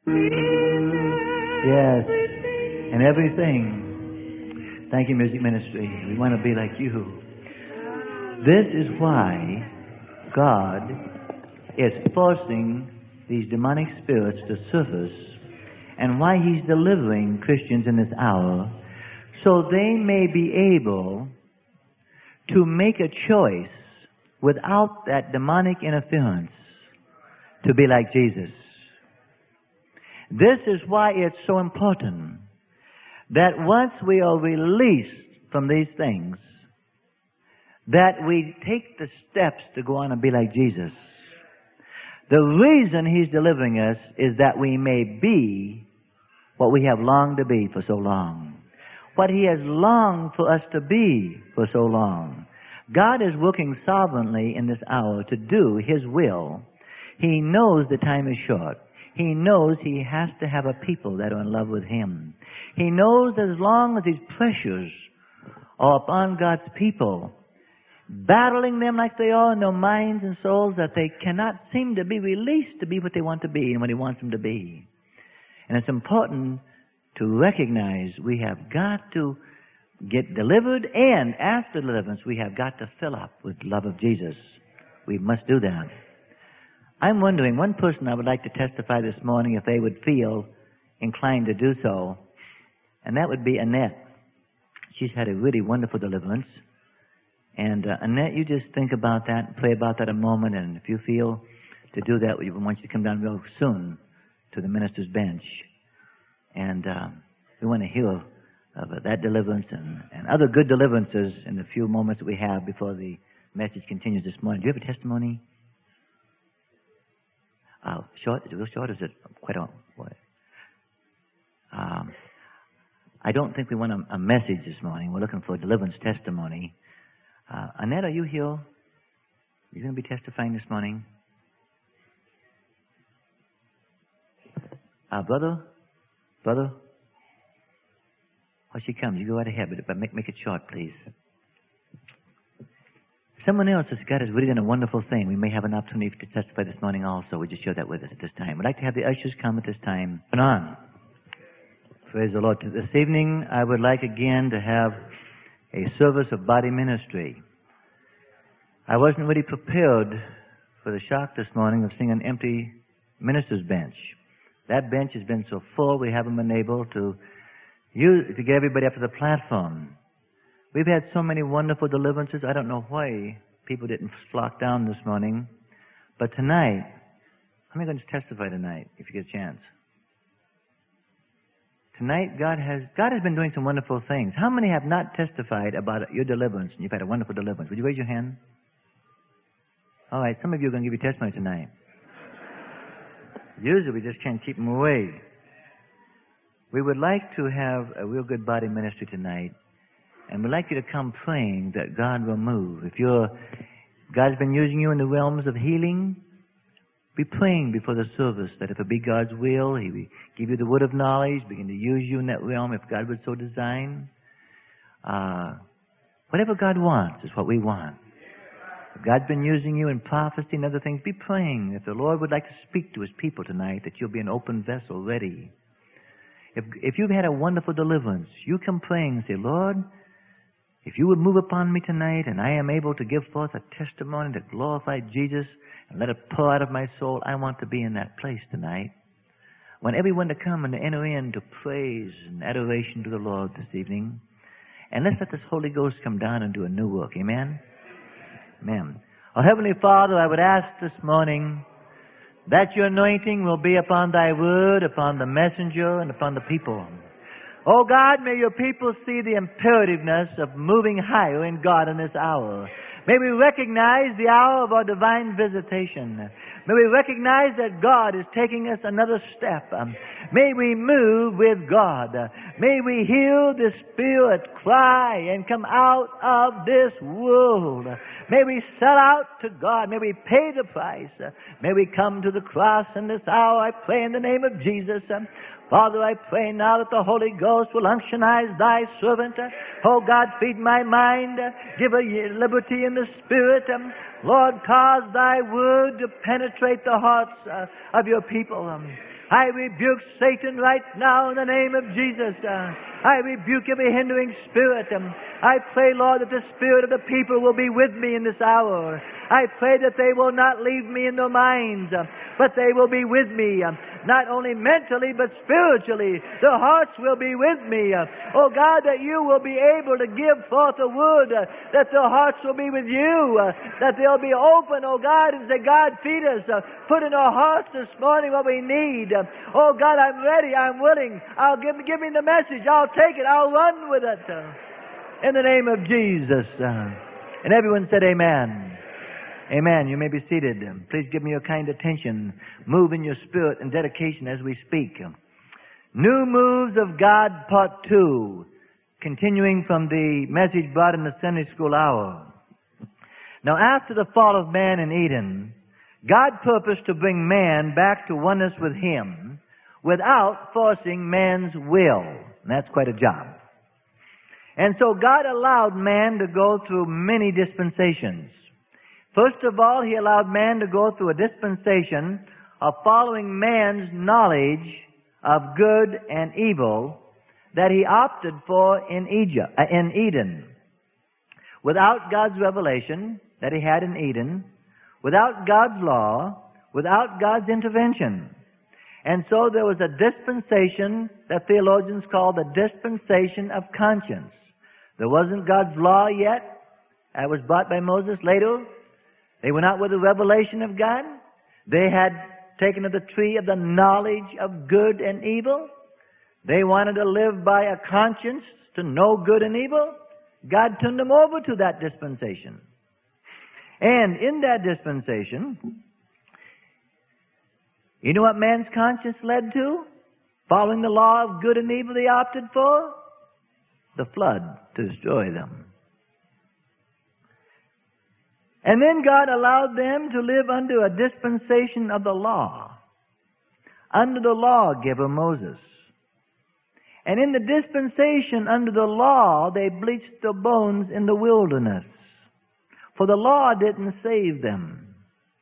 Yes, and everything. Thank you, music ministry. We want to be like you. This is why God is forcing these demonic spirits to surface, and why He's delivering Christians in this hour, so they may be able to make a choice without that demonic interference to be like Jesus. This is why it's so important that once we are released from these things, that we take the steps to go on and be like Jesus. The reason He's delivering us is that we may be what we have longed to be for so long. What He has longed for us to be for so long. God is working sovereignly in this hour to do His will. He knows the time is short. He knows He has to have a people that are in love with Him. He knows that as long as these pressures are upon God's people, battling them like they are in their minds and souls, that they cannot seem to be released to be what they want to be and what He wants them to be. And it's important to recognize we have got to get delivered, and after deliverance we have got to fill up with love of Jesus. We must do that. I'm wondering, one person I would like to testify this morning if they would feel inclined to do so, and that would be Annette. She's had a really wonderful deliverance. And Annette, you just think about that and pray about that a moment, and if you feel to do that, we want you to come down real soon to the minister's bench. And we want to hear of that deliverance and other good deliverances in the few moments that we have before the message continues this morning. Do you have a testimony? Short? Is it real short or is it quite a what? I don't think we want a message this morning. We're looking for a deliverance testimony. Annette, are you here? Are you going to be testifying this morning? Brother? While she comes, you go right ahead, but make it short, please. Someone else has really done a wonderful thing. We may have an opportunity to testify this morning also. Would you share that with us at this time? We'd like to have the ushers come at this time. Put on. Praise the Lord. This evening, I would like again to have a service of body ministry. I wasn't really prepared for the shock this morning of seeing an empty minister's bench. That bench has been so full, we haven't been able to get everybody up to the platform. We've had so many wonderful deliverances. I don't know why people didn't flock down this morning. But tonight, how many are going to testify tonight, if you get a chance? Tonight, God has been doing some wonderful things. How many have not testified about your deliverance, and you've had a wonderful deliverance? Would you raise your hand? All right, some of you are going to give your testimony tonight. Usually, we just can't keep them away. We would like to have a real good body ministry tonight, and we'd like you to come praying that God will move. If God's been using you in the realms of healing, be praying before the service that if it be God's will, He will give you the word of knowledge, begin to use you in that realm if God would so design. Whatever God wants is what we want. If God's been using you in prophecy and other things, be praying. If the Lord would like to speak to His people tonight, that you'll be an open vessel ready. If you've had a wonderful deliverance, you come praying and say, Lord, if you would move upon me tonight and I am able to give forth a testimony to glorify Jesus and let it pour out of my soul, I want to be in that place tonight. I want everyone to come and to enter into praise and adoration to the Lord this evening. And let's let this Holy Ghost come down and do a new work. Amen? Amen. Our Heavenly Father, I would ask this morning that your anointing will be upon thy word, upon the messenger, and upon the people. Oh God, may your people see the imperativeness of moving higher in God in this hour. May we recognize the hour of our divine visitation. May we recognize that God is taking us another step. May we move with God. May we hear the Spirit cry and come out of this world. May we sell out to God. May we pay the price. May we come to the cross in this hour. I pray in the name of Jesus. Father, I pray now that the Holy Ghost will unctionize thy servant. Oh God, feed my mind. Give a liberty in the Spirit. Lord, cause thy word to penetrate the hearts of your people. I rebuke Satan right now in the name of Jesus. I rebuke every hindering spirit. I pray, Lord, that the spirit of the people will be with me in this hour. I pray that they will not leave me in their minds, but they will be with me, not only mentally, but spiritually. Their hearts will be with me. Oh God, that you will be able to give forth a word, that their hearts will be with you, that they'll be open, oh God, and say, God, feed us. Put in our hearts this morning what we need. Oh God, I'm ready. I'm willing. Give me the message. I'll take it. I'll run with it. In the name of Jesus. And everyone said amen. Amen. You may be seated. Please give me your kind attention. Move in your spirit and dedication as we speak. New Moves of God, Part 2. Continuing from the message brought in the Sunday School Hour. Now, after the fall of man in Eden, God purposed to bring man back to oneness with Him without forcing man's will. And that's quite a job. And so God allowed man to go through many dispensations. First of all, He allowed man to go through a dispensation of following man's knowledge of good and evil that he opted for in Eden. Without God's revelation that he had in Eden, without God's law, without God's intervention. And so there was a dispensation that theologians call the dispensation of conscience. There wasn't God's law yet. That was brought by Moses later. They were not with the revelation of God. They had taken of the tree of the knowledge of good and evil. They wanted to live by a conscience to know good and evil. God turned them over to that dispensation. And in that dispensation, you know what man's conscience led to? Following the law of good and evil they opted for? The flood to destroy them. And then God allowed them to live under a dispensation of the law, under the lawgiver Moses. And in the dispensation under the law, they bleached their bones in the wilderness, for the law didn't save them.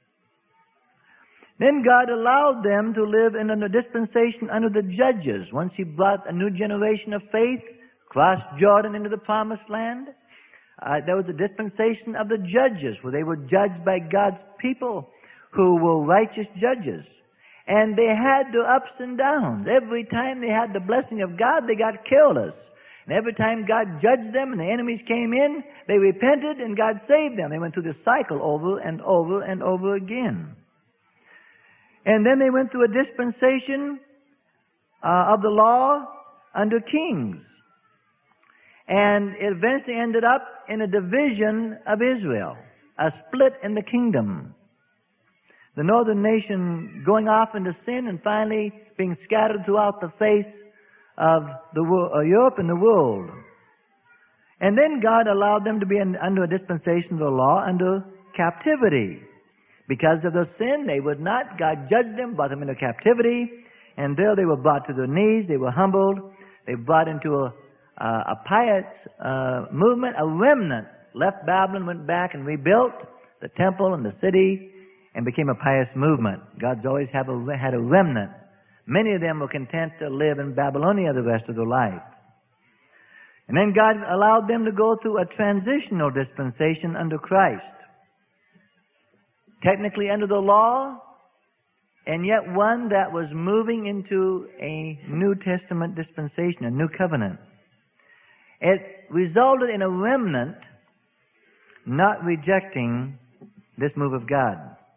Then God allowed them to live in a dispensation under the judges. Once He brought a new generation of faith, crossed Jordan into the promised land, there was a dispensation of the judges, where they were judged by God's people who were righteous judges. And they had their ups and downs. Every time they had the blessing of God, they got careless. And every time God judged them and the enemies came in, they repented and God saved them. They went through the cycle over and over and over again. And then they went through a dispensation of the law under kings. And it eventually ended up in a division of Israel, a split in the kingdom. The northern nation going off into sin and finally being scattered throughout the face of Europe and the world. And then God allowed them to be under a dispensation of the law under captivity. Because of their sin, they would not. God judged them, brought them into captivity, and there they were brought to their knees. They were humbled. They were brought into a pious movement, a remnant. Left Babylon, went back and rebuilt the temple and the city, and became a pious movement. God's always had a remnant. Many of them were content to live in Babylonia the rest of their life. And then God allowed them to go through a transitional dispensation under Christ. Technically under the law, and yet one that was moving into a New Testament dispensation, a new covenant. It resulted in a remnant not rejecting this move of God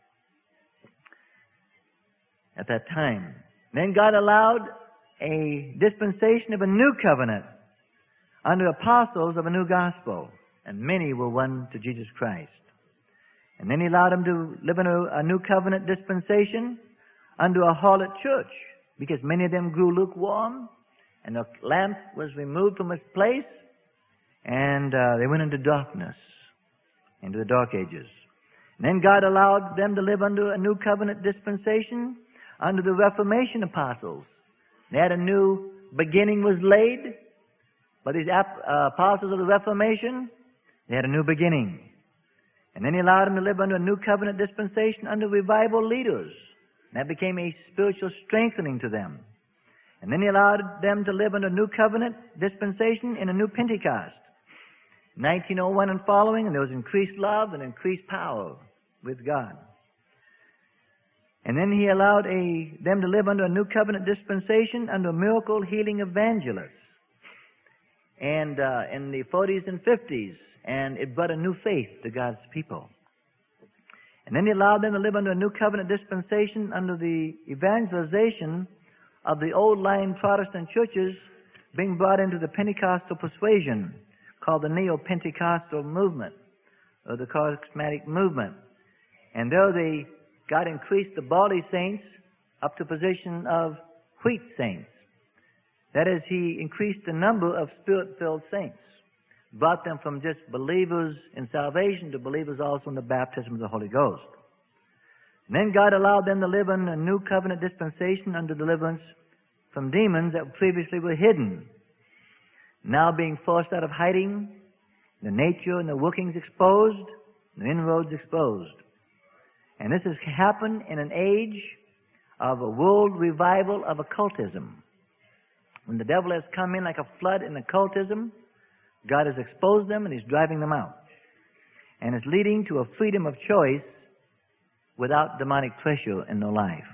at that time. Then God allowed a dispensation of a new covenant under apostles of a new gospel, and many were won to Jesus Christ. And then He allowed them to live in a new covenant dispensation under a harlot church, because many of them grew lukewarm, and the lamp was removed from its place, and they went into darkness, into the dark ages. And then God allowed them to live under a new covenant dispensation under the Reformation apostles. They had a new beginning was laid, but these apostles of the Reformation, they had a new beginning. And then He allowed them to live under a new covenant dispensation under revival leaders. That became a spiritual strengthening to them. And then He allowed them to live under a new covenant dispensation in a new Pentecost. 1901 and following, and there was increased love and increased power with God. And then He allowed them to live under a new covenant dispensation under miracle healing evangelists. And in the 40s and 50s, and it brought a new faith to God's people. And then He allowed them to live under a new covenant dispensation under the evangelization of the old line Protestant churches being brought into the Pentecostal persuasion called the Neo-Pentecostal movement or the charismatic movement. And though God increased the barley saints up to position of wheat saints. That is, He increased the number of Spirit-filled saints, brought them from just believers in salvation to believers also in the baptism of the Holy Ghost. And then God allowed them to live in a new covenant dispensation under deliverance from demons that previously were hidden, now being forced out of hiding, the nature and the workings exposed, the inroads exposed. And this has happened in an age of a world revival of occultism. When the devil has come in like a flood in occultism, God has exposed them and He's driving them out. And it's leading to a freedom of choice without demonic pressure in their life.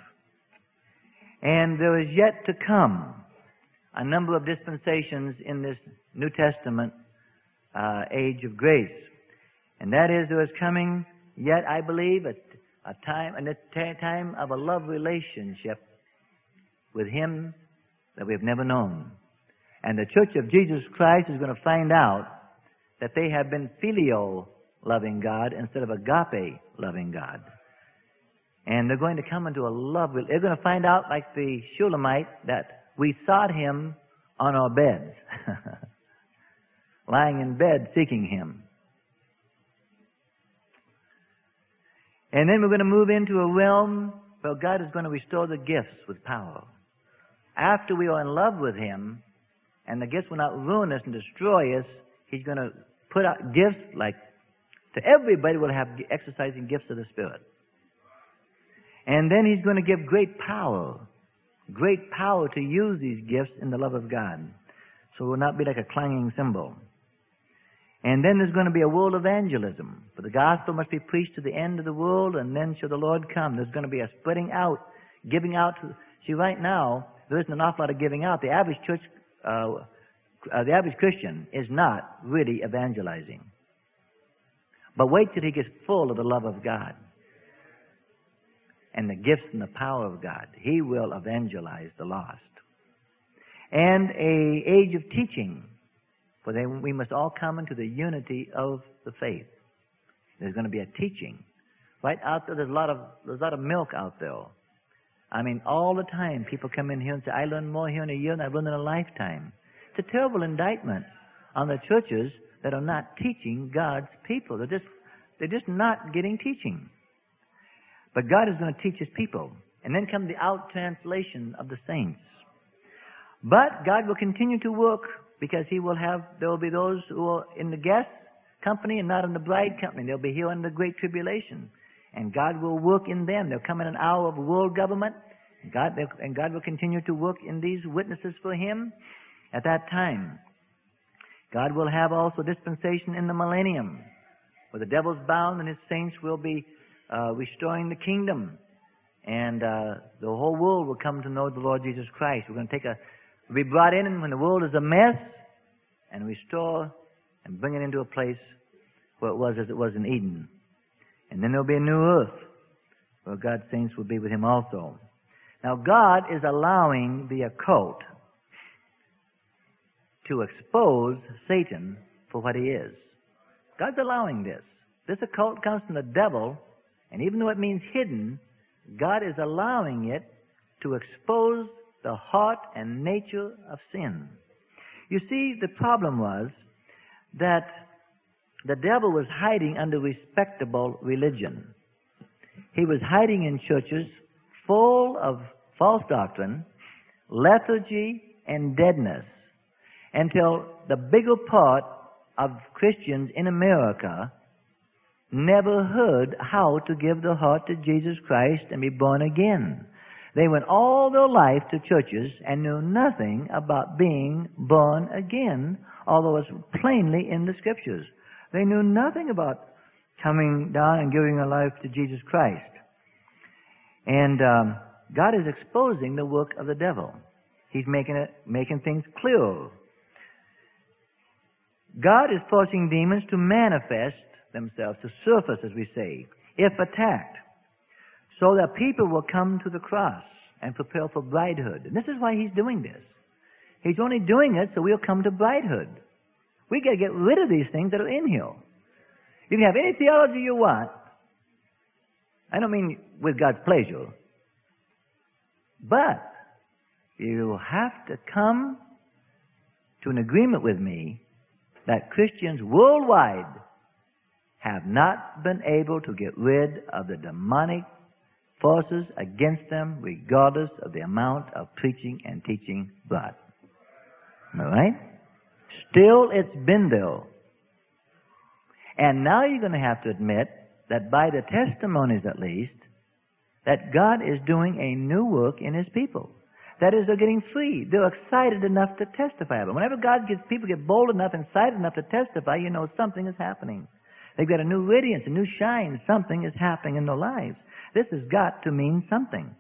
And there is yet to come a number of dispensations in this New Testament age of grace. And that is, there is coming yet, I believe, a time of a love relationship with Him that we have never known. And the Church of Jesus Christ is going to find out that they have been filio loving God instead of agape loving God. And they're going to come into a love. They're going to find out, like the Shulamite, that we sought Him on our beds, lying in bed seeking Him. And then we're going to move into a realm where God is going to restore the gifts with power. After we are in love with Him, and the gifts will not ruin us and destroy us, He's going to put out gifts like to everybody will have exercising gifts of the Spirit. And then He's going to give great power to use these gifts in the love of God. So it will not be like a clanging cymbal. And then there's going to be a world evangelism. For the gospel must be preached to the end of the world, and then shall the Lord come. There's going to be a spreading out, giving out. See, right now, there isn't an awful lot of giving out. The average church, the average Christian is not really evangelizing. But wait till he gets full of the love of God and the gifts and the power of God. He will evangelize the lost. And an age of teaching. For then we must all come into the unity of the faith. There's going to be a teaching. Right out there, there's a lot of milk out there. I mean, all the time people come in here and say, I learned more here in a year than I've learned in a lifetime. It's a terrible indictment on the churches that are not teaching God's people. They're just not getting teaching. But God is going to teach His people. And then come the out-translation of the saints. But God will continue to work, because there will be those who are in the guest company and not in the bride company. They'll be here in the great tribulation. And God will work in them. There'll come in an hour of world government. And God will continue to work in these witnesses for Him at that time. God will have also dispensation in the millennium, where the devil's bound and His saints will be restoring the kingdom. And the whole world will come to know the Lord Jesus Christ. We're going to be brought in when the world is a mess, and restore and bring it into a place where it was as it was in Eden. And then there'll be a new earth where God's saints will be with Him also. Now God is allowing the occult to expose Satan for what he is. God's allowing this. This occult comes from the devil, and even though it means hidden, God is allowing it to expose the heart and nature of sin. You see, the problem was that the devil was hiding under respectable religion. He was hiding in churches full of false doctrine, lethargy, and deadness, until the bigger part of Christians in America never heard how to give their heart to Jesus Christ and be born again. They went all their life to churches and knew nothing about being born again, although it's plainly in the Scriptures. They knew nothing about coming down and giving their life to Jesus Christ. And God is exposing the work of the devil. He's making things clear. God is forcing demons to manifest themselves, to surface, as we say, if attacked, so that people will come to the cross and prepare for bridehood. And this is why He's doing this. He's only doing it so we'll come to bridehood. We got to get rid of these things that are in here. You can have any theology you want. I don't mean with God's pleasure. But you have to come to an agreement with me that Christians worldwide have not been able to get rid of the demonic forces against them, regardless of the amount of preaching and teaching brought. All right? Still, it's been there. And now you're going to have to admit that by the testimonies at least, that God is doing a new work in His people. That is, they're getting free. They're excited enough to testify. But whenever God gets people get bold enough and excited enough to testify, you know something is happening. They've got a new radiance, a new shine. Something is happening in their lives. This has got to mean something.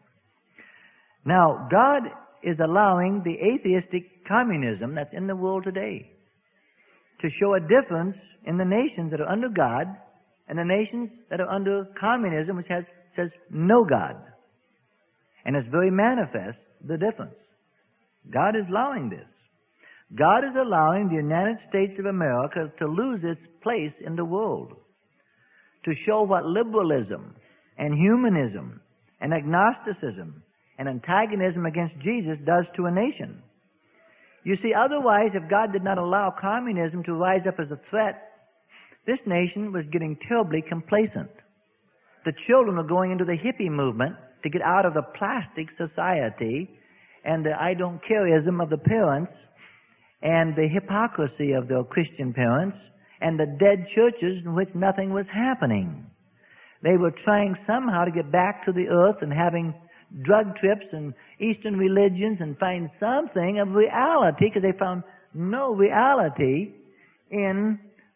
Now, God is allowing the atheistic communism that's in the world today to show a difference in the nations that are under God and the nations that are under communism, which says no God. And it's very manifest, the difference. God is allowing this. God is allowing the United States of America to lose its place in the world, to show what liberalism and humanism and agnosticism and antagonism against Jesus does to a nation. You see, otherwise, if God did not allow communism to rise up as a threat, this nation was getting terribly complacent. The children were going into the hippie movement to get out of the plastic society and the I don't careism of the parents and the hypocrisy of the Christian parents and the dead churches in which nothing was happening. They were trying somehow to get back to the earth and having drug trips and Eastern religions and find something of reality, because they found no reality in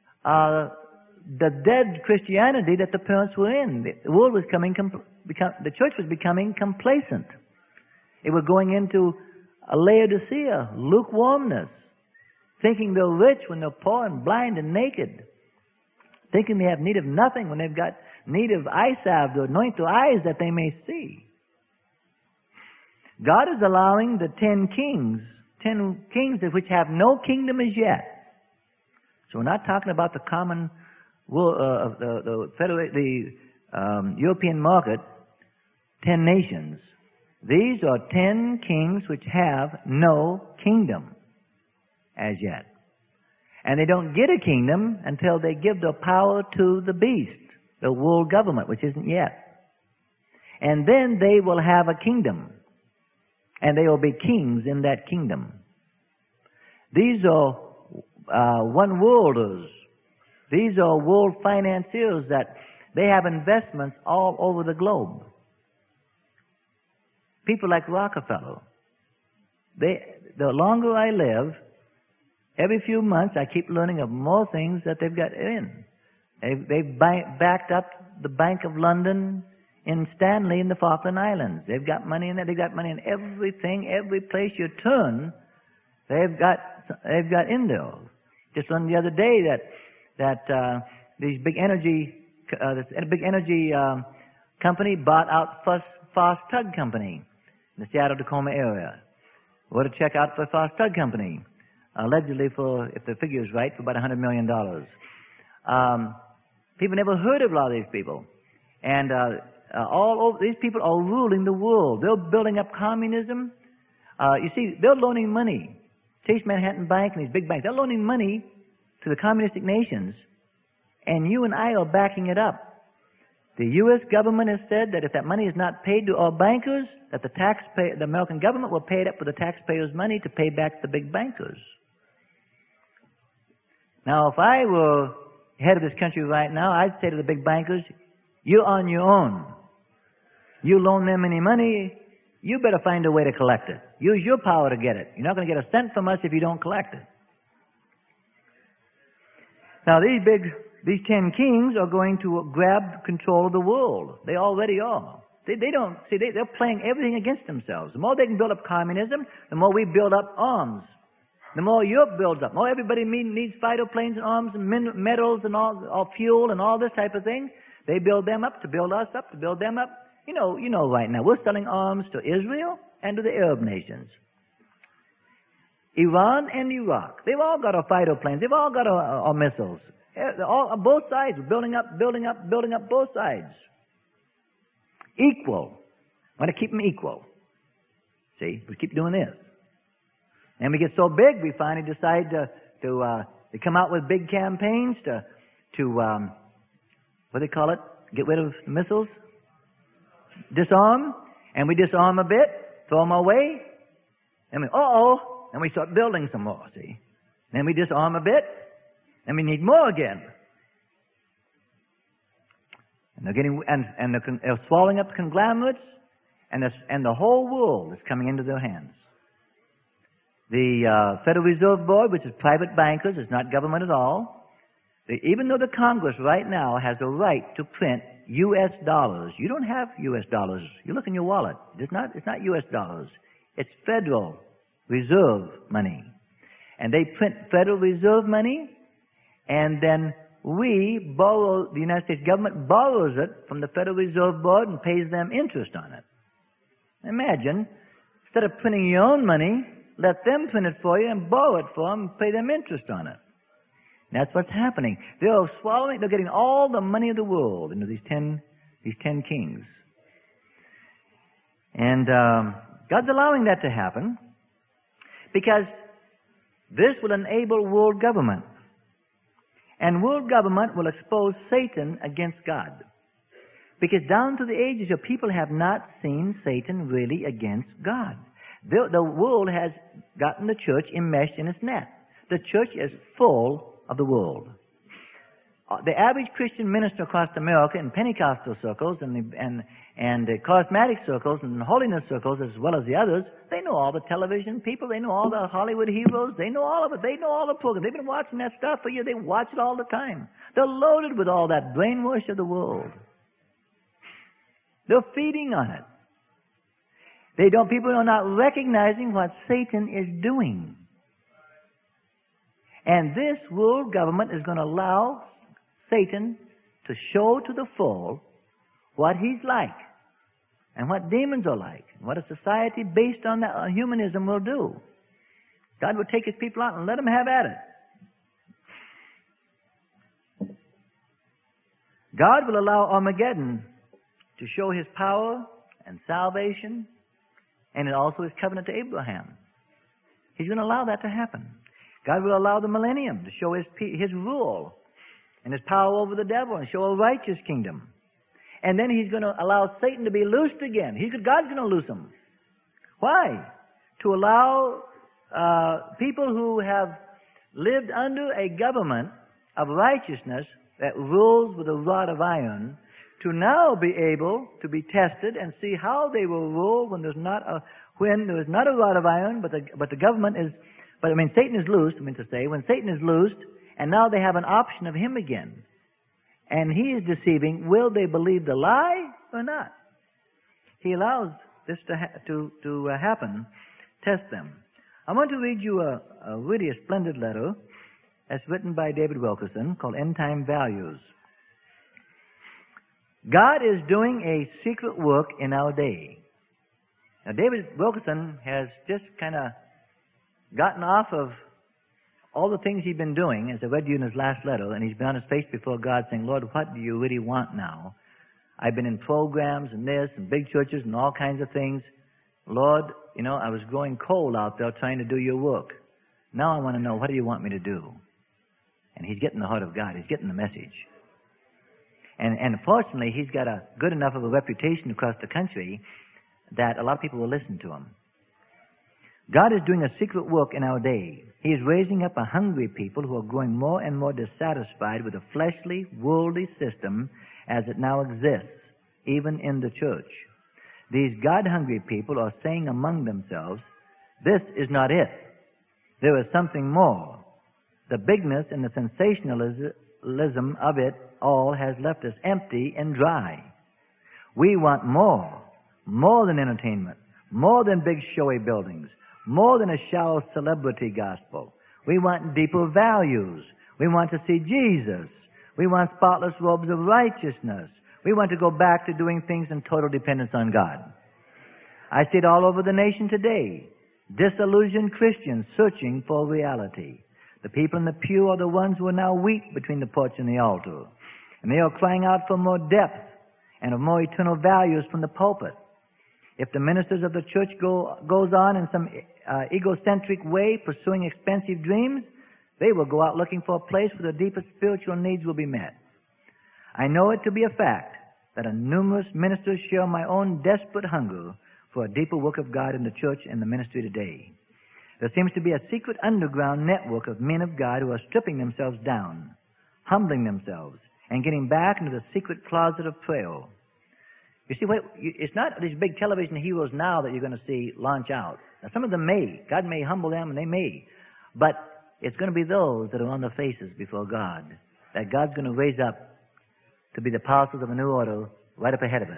the dead Christianity that the parents were in. The world was the church was becoming complacent. It was going into a Laodicea, lukewarmness, thinking they're rich when they're poor and blind and naked, thinking they have need of nothing when they've got need of eye salve to anoint their eyes that they may see. God is allowing the 10 kings which have no kingdom as yet. So we're not talking about the common, European market, 10 nations. These are 10 kings which have no kingdom as yet. And they don't get a kingdom until they give their power to the beast, the world government, which isn't yet. And then they will have a kingdom. And they will be kings in that kingdom. These are one-worlders. These are world financiers that they have investments all over the globe. People like Rockefeller. The longer I live, every few months I keep learning of more things that they've got in. They've backed up the Bank of London in Stanley in the Falkland Islands. They've got money in there. They've got money in everything, every place you turn. They've got in there. Just learned the other day that these big energy company bought out Foss Tug Company in the Seattle-Tacoma area. We're to check out for Foss Tug Company, allegedly for, if the figure is right, for about $100 million. People never heard of a lot of these people. And all over, these people are ruling the world. They're building up communism. You see, they're loaning money. Chase Manhattan Bank and these big banks, they're loaning money to the communistic nations, and you and I are backing it up. The U.S. government has said that if that money is not paid to our bankers, that the American government will pay it up with the taxpayers' money to pay back the big bankers. Now, if I were head of this country right now, I'd say to the big bankers, you're on your own. You loan them any money, you better find a way to collect it. Use your power to get it. You're not going to get a cent from us if you don't collect it. Now, these 10 kings are going to grab control of the world. They already are. They're playing everything against themselves. The more they can build up communism, the more we build up arms. The more Europe builds up, the more everybody needs fighter planes and arms and metals and all fuel and all this type of thing. They build them up to build us up, to build them up. You know right now, we're selling arms to Israel and to the Arab nations. Iran and Iraq, they've all got fighter planes. They've all got missiles. Both sides, building up both sides. Equal. Want to keep them equal. See, we keep doing this. And we get so big, we finally decide to come out with big campaigns to what do they call it? Get rid of missiles? Disarm. And we disarm a bit, throw them away. And we start building some more, see. Then we disarm a bit, and we need more again. And they're swallowing up conglomerates, and the whole world is coming into their hands. The Federal Reserve Board, which is private bankers, is not government at all. Even though the Congress right now has a right to print U.S. dollars, you don't have U.S. dollars. You look in your wallet. It's not U.S. dollars. It's Federal Reserve money. And they print Federal Reserve money, and then the United States government borrows it from the Federal Reserve Board and pays them interest on it. Imagine, instead of printing your own money, let them print it for you and borrow it for them and pay them interest on it. And that's what's happening. They're getting all the money of the world into these 10 kings. And God's allowing that to happen because this will enable world government. And world government will expose Satan against God. Because down to the ages, your people have not seen Satan really against God. The world has gotten the church enmeshed in its net. The church is full of the world. The average Christian minister across America in Pentecostal circles and the charismatic circles and holiness circles as well as the others, they know all the television people, they know all the Hollywood heroes, they know all of it, they know all the programs. They've been watching that stuff for years. They watch it all the time. They're loaded with all that brainwash of the world. They're feeding on it. People are not recognizing what Satan is doing. And this world government is going to allow Satan to show to the full what he's like and what demons are like and what a society based on that humanism will do. God will take his people out and let them have at it. God will allow Armageddon to show his power and salvation and also his covenant to Abraham. He's going to allow that to happen. God will allow the millennium to show his rule and his power over the devil and show a righteous kingdom. And then he's going to allow Satan to be loosed again. God's going to loose him. Why? To allow people who have lived under a government of righteousness that rules with a rod of iron to now be able to be tested and see how they will rule when there is not a rod of iron, but the government is. But Satan is loosed. When Satan is loosed, and now they have an option of him again, and he is deceiving. Will they believe the lie or not? He allows this to happen. Test them. I want to read you a really splendid letter that's written by David Wilkerson called End Time Values. God is doing a secret work in our day. Now, David Wilkerson has just kind of gotten off of all the things he'd been doing, as I read you in his last letter, and he's been on his face before God saying, Lord, what do you really want now? I've been in programs and this and big churches and all kinds of things. Lord, I was growing cold out there trying to do your work. Now I want to know, what do you want me to do? And he's getting the heart of God. He's getting the message. And fortunately, he's got a good enough of a reputation across the country that a lot of people will listen to him. God is doing a secret work in our day. He is raising up a hungry people who are growing more and more dissatisfied with the fleshly, worldly system as it now exists, even in the church. These God-hungry people are saying among themselves, this is not it. There is something more. The bigness and the sensationalism of it all has left us empty and dry. We want more than entertainment, more than big showy buildings, more than a shallow celebrity gospel. We want deeper values. We want to see Jesus. We want spotless robes of righteousness. We want to go back to doing things in total dependence on God. I see it all over the nation today. Disillusioned Christians searching for reality. The people in the pew are the ones who are now weak between the porch and the altar. And they are crying out for more depth and of more eternal values from the pulpit. If the ministers of the church goes on in some egocentric way, pursuing expensive dreams, they will go out looking for a place where the deepest spiritual needs will be met. I know it to be a fact that numerous ministers share my own desperate hunger for a deeper work of God in the church and the ministry today. There seems to be a secret underground network of men of God who are stripping themselves down, humbling themselves, and getting back into the secret closet of prayer. You see, it's not these big television heroes now that you're going to see launch out. Now, some of them may. God may humble them, and they may. But it's going to be those that are on their faces before God that God's going to raise up to be the apostles of a new order right up ahead of us.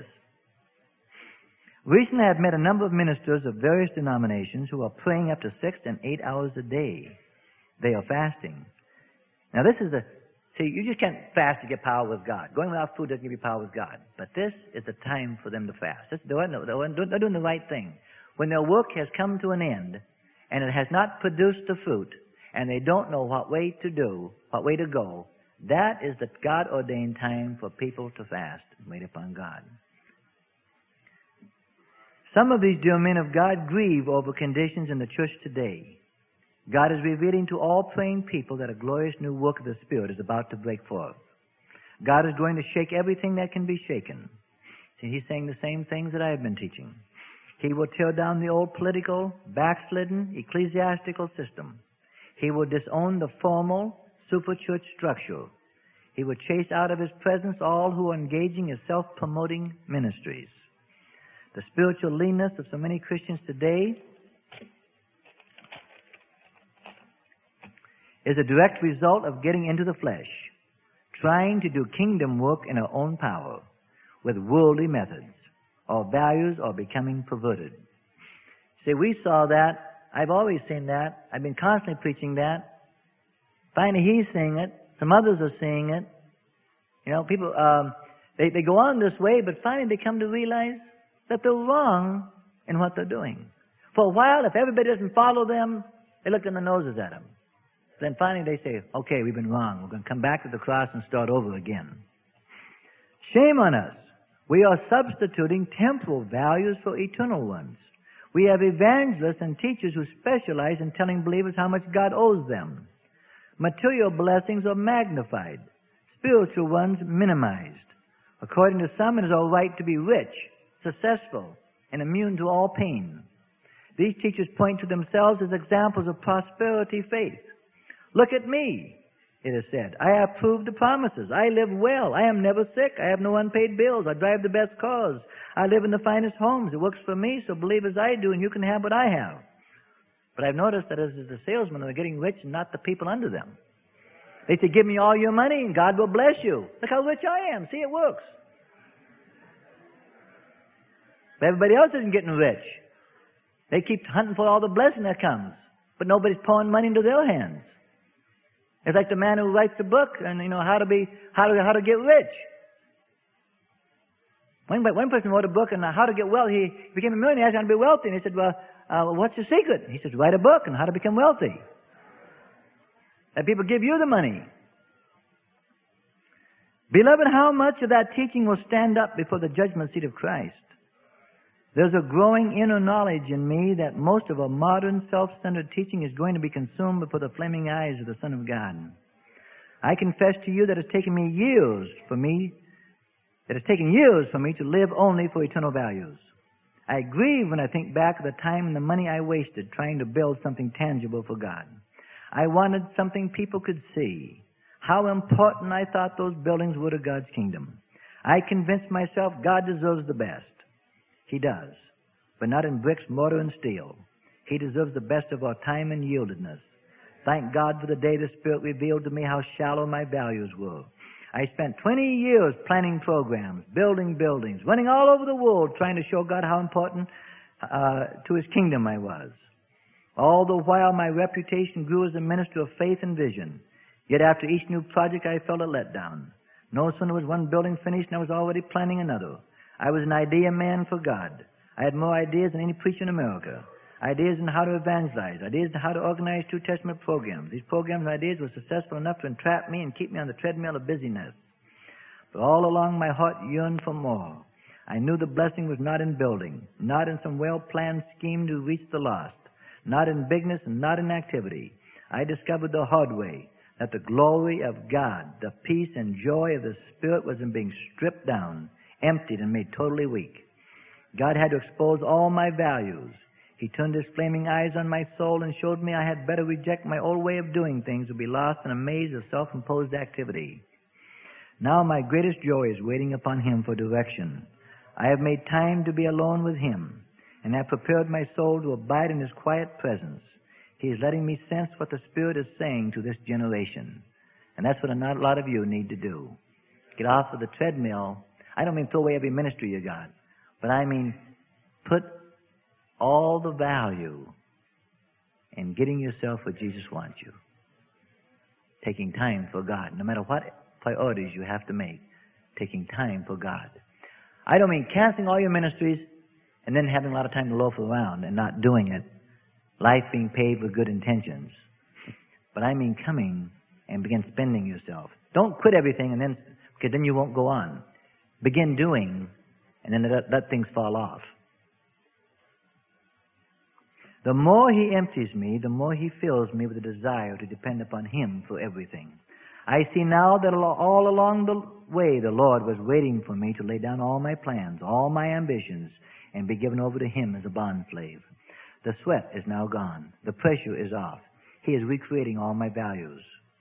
Recently, I've met a number of ministers of various denominations who are praying up to 6 and 8 hours a day. They are fasting. Now, see, you just can't fast to get power with God. Going without food doesn't give you power with God. But this is the time for them to fast. They're doing the right thing. When their work has come to an end, and it has not produced the fruit, and they don't know what way to go, that is the God-ordained time for people to fast and wait upon God. Some of these dear men of God grieve over conditions in the church today. God is revealing to all praying people that a glorious new work of the Spirit is about to break forth. God is going to shake everything that can be shaken. See, He's saying the same things that I have been teaching. He will tear down the old political, backslidden, ecclesiastical system. He will disown the formal, super-church structure. He will chase out of His presence all who are engaging in self-promoting ministries. The spiritual leanness of so many Christians today is a direct result of getting into the flesh, trying to do kingdom work in our own power with worldly methods. Our values are becoming perverted. See, we saw that. I've always seen that. I've been constantly preaching that. Finally, he's seeing it. Some others are seeing it. You know, people, they go on this way, but finally they come to realize that they're wrong in what they're doing. For a while, if everybody doesn't follow them, they look in the noses at them. Then finally they say, okay, we've been wrong. We're going to come back to the cross and start over again. Shame on us. We are substituting temporal values for eternal ones. We have evangelists and teachers who specialize in telling believers how much God owes them. Material blessings are magnified, spiritual ones minimized. According to some, it is all right to be rich, successful, and immune to all pain. These teachers point to themselves as examples of prosperity faith. Look at me, it is said. I have proved the promises. I live well. I am never sick. I have no unpaid bills. I drive the best cars. I live in the finest homes. It works for me, so believe as I do, and you can have what I have. But I've noticed that as the salesmen are getting rich and not the people under them. They say, give me all your money and God will bless you. Look how rich I am. See, it works. But everybody else isn't getting rich. They keep hunting for all the blessing that comes, but nobody's pouring money into their hands. It's like the man who writes a book and how to get rich. One person wrote a book on how to get wealthy. He became a millionaire, he was going to be wealthy, and he said, well, what's your secret? He said, write a book on how to become wealthy. Let people give you the money. Beloved, how much of that teaching will stand up before the judgment seat of Christ? There's a growing inner knowledge in me that most of our modern self-centered teaching is going to be consumed before the flaming eyes of the Son of God. I confess to you that it's taken years for me to live only for eternal values. I grieve when I think back of the time and the money I wasted trying to build something tangible for God. I wanted something people could see. How important I thought those buildings were to God's kingdom. I convinced myself God deserves the best. He does, but not in bricks, mortar, and steel. He deserves the best of our time and yieldedness. Thank God for the day the Spirit revealed to me how shallow my values were. I spent 20 years planning programs, building buildings, running all over the world trying to show God how important to His kingdom I was. All the while my reputation grew as a minister of faith and vision. Yet after each new project I felt a letdown. No sooner was one building finished and I was already planning another. I was an idea man for God. I had more ideas than any preacher in America. Ideas on how to evangelize, ideas on how to organize New Testament programs. These programs and ideas were successful enough to entrap me and keep me on the treadmill of busyness. But all along my heart yearned for more. I knew the blessing was not in building, not in some well-planned scheme to reach the lost, not in bigness and not in activity. I discovered the hard way that the glory of God, the peace and joy of the Spirit was in being stripped down, emptied, and made totally weak. God had to expose all my values. He turned His flaming eyes on my soul and showed me I had better reject my old way of doing things or be lost in a maze of self-imposed activity. Now my greatest joy is waiting upon Him for direction. I have made time to be alone with Him, and have prepared my soul to abide in His quiet presence. He is letting me sense what the Spirit is saying to this generation. And that's what a lot of you need to do. Get off of the treadmill. I don't mean throw away every ministry you got, but I mean put all the value in getting yourself where Jesus wants you. Taking time for God, no matter what priorities you have to make. Taking time for God. I don't mean canceling all your ministries and then having a lot of time to loaf around and not doing it. Life being paved with good intentions. But I mean coming and begin spending yourself. Don't quit everything and then, because then you won't go on. Begin doing and then let things fall off. The more He empties me, the more He fills me with a desire to depend upon Him for everything. I see now that all along the way the Lord was waiting for me to lay down all my plans, all my ambitions, and be given over to Him as a bondslave. The sweat is now gone. The pressure is off. He is recreating all my values.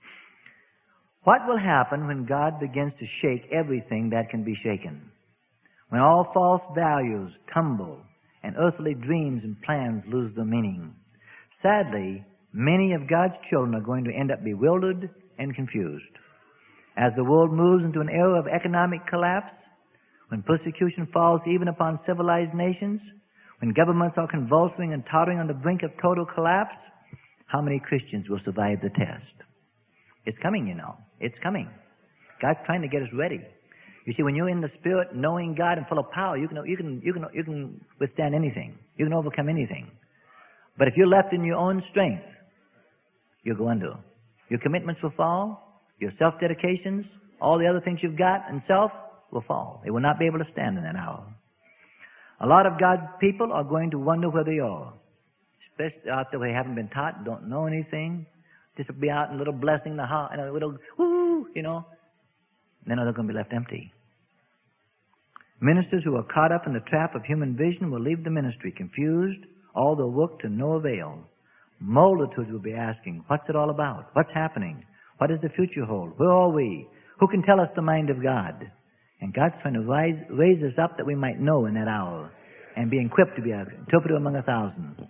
What will happen when God begins to shake everything that can be shaken? When all false values tumble and earthly dreams and plans lose their meaning? Sadly, many of God's children are going to end up bewildered and confused. As the world moves into an era of economic collapse, when persecution falls even upon civilized nations, when governments are convulsing and tottering on the brink of total collapse, how many Christians will survive the test? It's coming, you know. It's coming. God's trying to get us ready. You see, when you're in the Spirit, knowing God and full of power, you can withstand anything. You can overcome anything. But if you're left in your own strength, you'll go under. Your commitments will fall. Your self-dedications, all the other things you've got in self will fall. They will not be able to stand in that hour. A lot of God's people are going to wonder where they are. Especially out there where they haven't been taught, don't know anything. Just be out in a little blessing, and a little woo, you know. Then they're going to be left empty. Ministers who are caught up in the trap of human vision will leave the ministry confused, all their work to no avail. Multitudes will be asking, what's it all about? What's happening? What does the future hold? Where are we? Who can tell us the mind of God? And God's trying to raise us up that we might know in that hour and be equipped to be an interpreter among 1,000.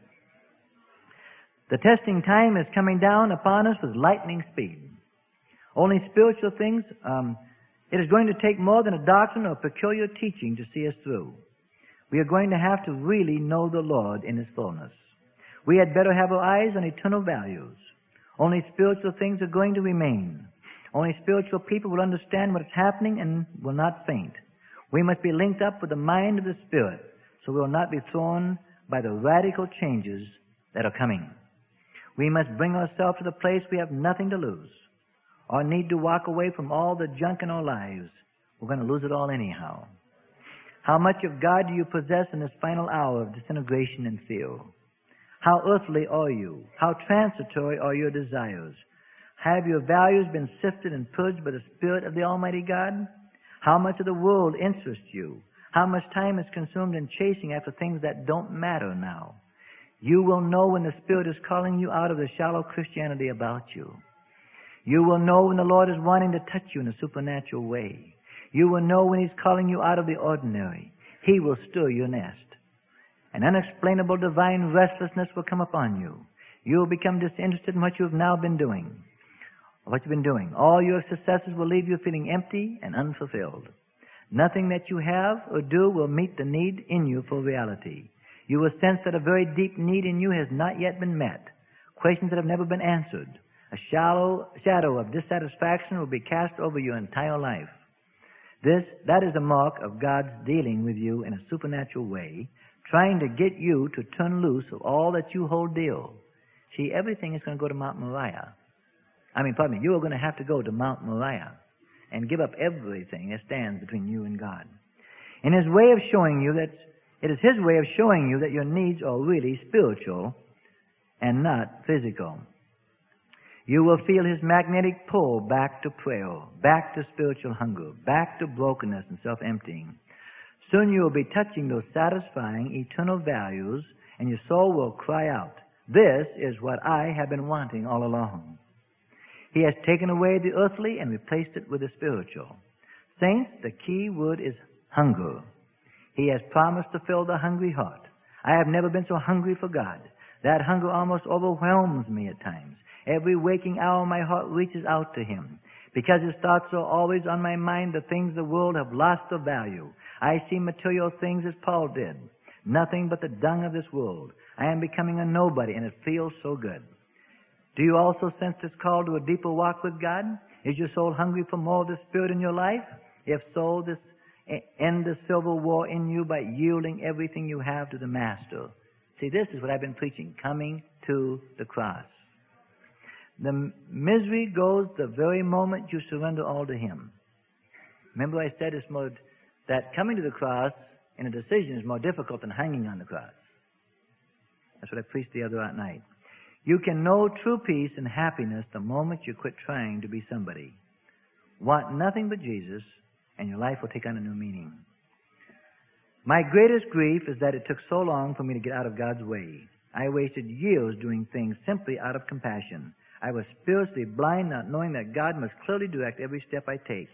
The testing time is coming down upon us with lightning speed. Only spiritual things, it is going to take more than a doctrine or peculiar teaching to see us through. We are going to have to really know the Lord in His fullness. We had better have our eyes on eternal values. Only spiritual things are going to remain. Only spiritual people will understand what is happening and will not faint. We must be linked up with the mind of the Spirit so we will not be thrown by the radical changes that are coming. We must bring ourselves to the place we have nothing to lose or need to walk away from all the junk in our lives. We're going to lose it all anyhow. How much of God do you possess in this final hour of disintegration and fear? How earthly are you? How transitory are your desires? Have your values been sifted and purged by the Spirit of the Almighty God? How much of the world interests you? How much time is consumed in chasing after things that don't matter now. You will know when the Spirit is calling you out of the shallow Christianity about you. You will know when the Lord is wanting to touch you in a supernatural way. You will know when He's calling you out of the ordinary. He will stir your nest. An unexplainable divine restlessness will come upon you. You will become disinterested in what you have now been doing. What you've been doing. All your successes will leave you feeling empty and unfulfilled. Nothing that you have or do will meet the need in you for reality. You will sense that a very deep need in you has not yet been met. Questions that have never been answered. A shallow shadow of dissatisfaction will be cast over your entire life. That is a mark of God's dealing with you in a supernatural way, trying to get you to turn loose of all that you hold dear. See, everything is going to go to Mount Moriah. You are going to have to go to Mount Moriah and give up everything that stands between you and God. In His way of showing you that, it is His way of showing you that your needs are really spiritual and not physical. You will feel His magnetic pull back to prayer, back to spiritual hunger, back to brokenness and self-emptying. Soon you will be touching those satisfying eternal values, and your soul will cry out, "This is what I have been wanting all along." He has taken away the earthly and replaced it with the spiritual. Saints, the key word is hunger. He has promised to fill the hungry heart. I have never been so hungry for God. That hunger almost overwhelms me at times. Every waking hour my heart reaches out to Him. Because His thoughts are always on my mind, the things of the world have lost their value. I see material things as Paul did. Nothing but the dung of this world. I am becoming a nobody, and it feels so good. Do you also sense this call to a deeper walk with God? Is your soul hungry for more of the Spirit in your life? If so, end the civil war in you by yielding everything you have to the Master. See, this is what I've been preaching, coming to the cross. The misery goes the very moment you surrender all to Him. Remember I said that coming to the cross in a decision is more difficult than hanging on the cross. That's what I preached the other night. You can know true peace and happiness the moment you quit trying to be somebody. Want nothing but Jesus, and your life will take on a new meaning. My greatest grief is that it took so long for me to get out of God's way. I wasted years doing things simply out of compassion. I was spiritually blind, not knowing that God must clearly direct every step I take.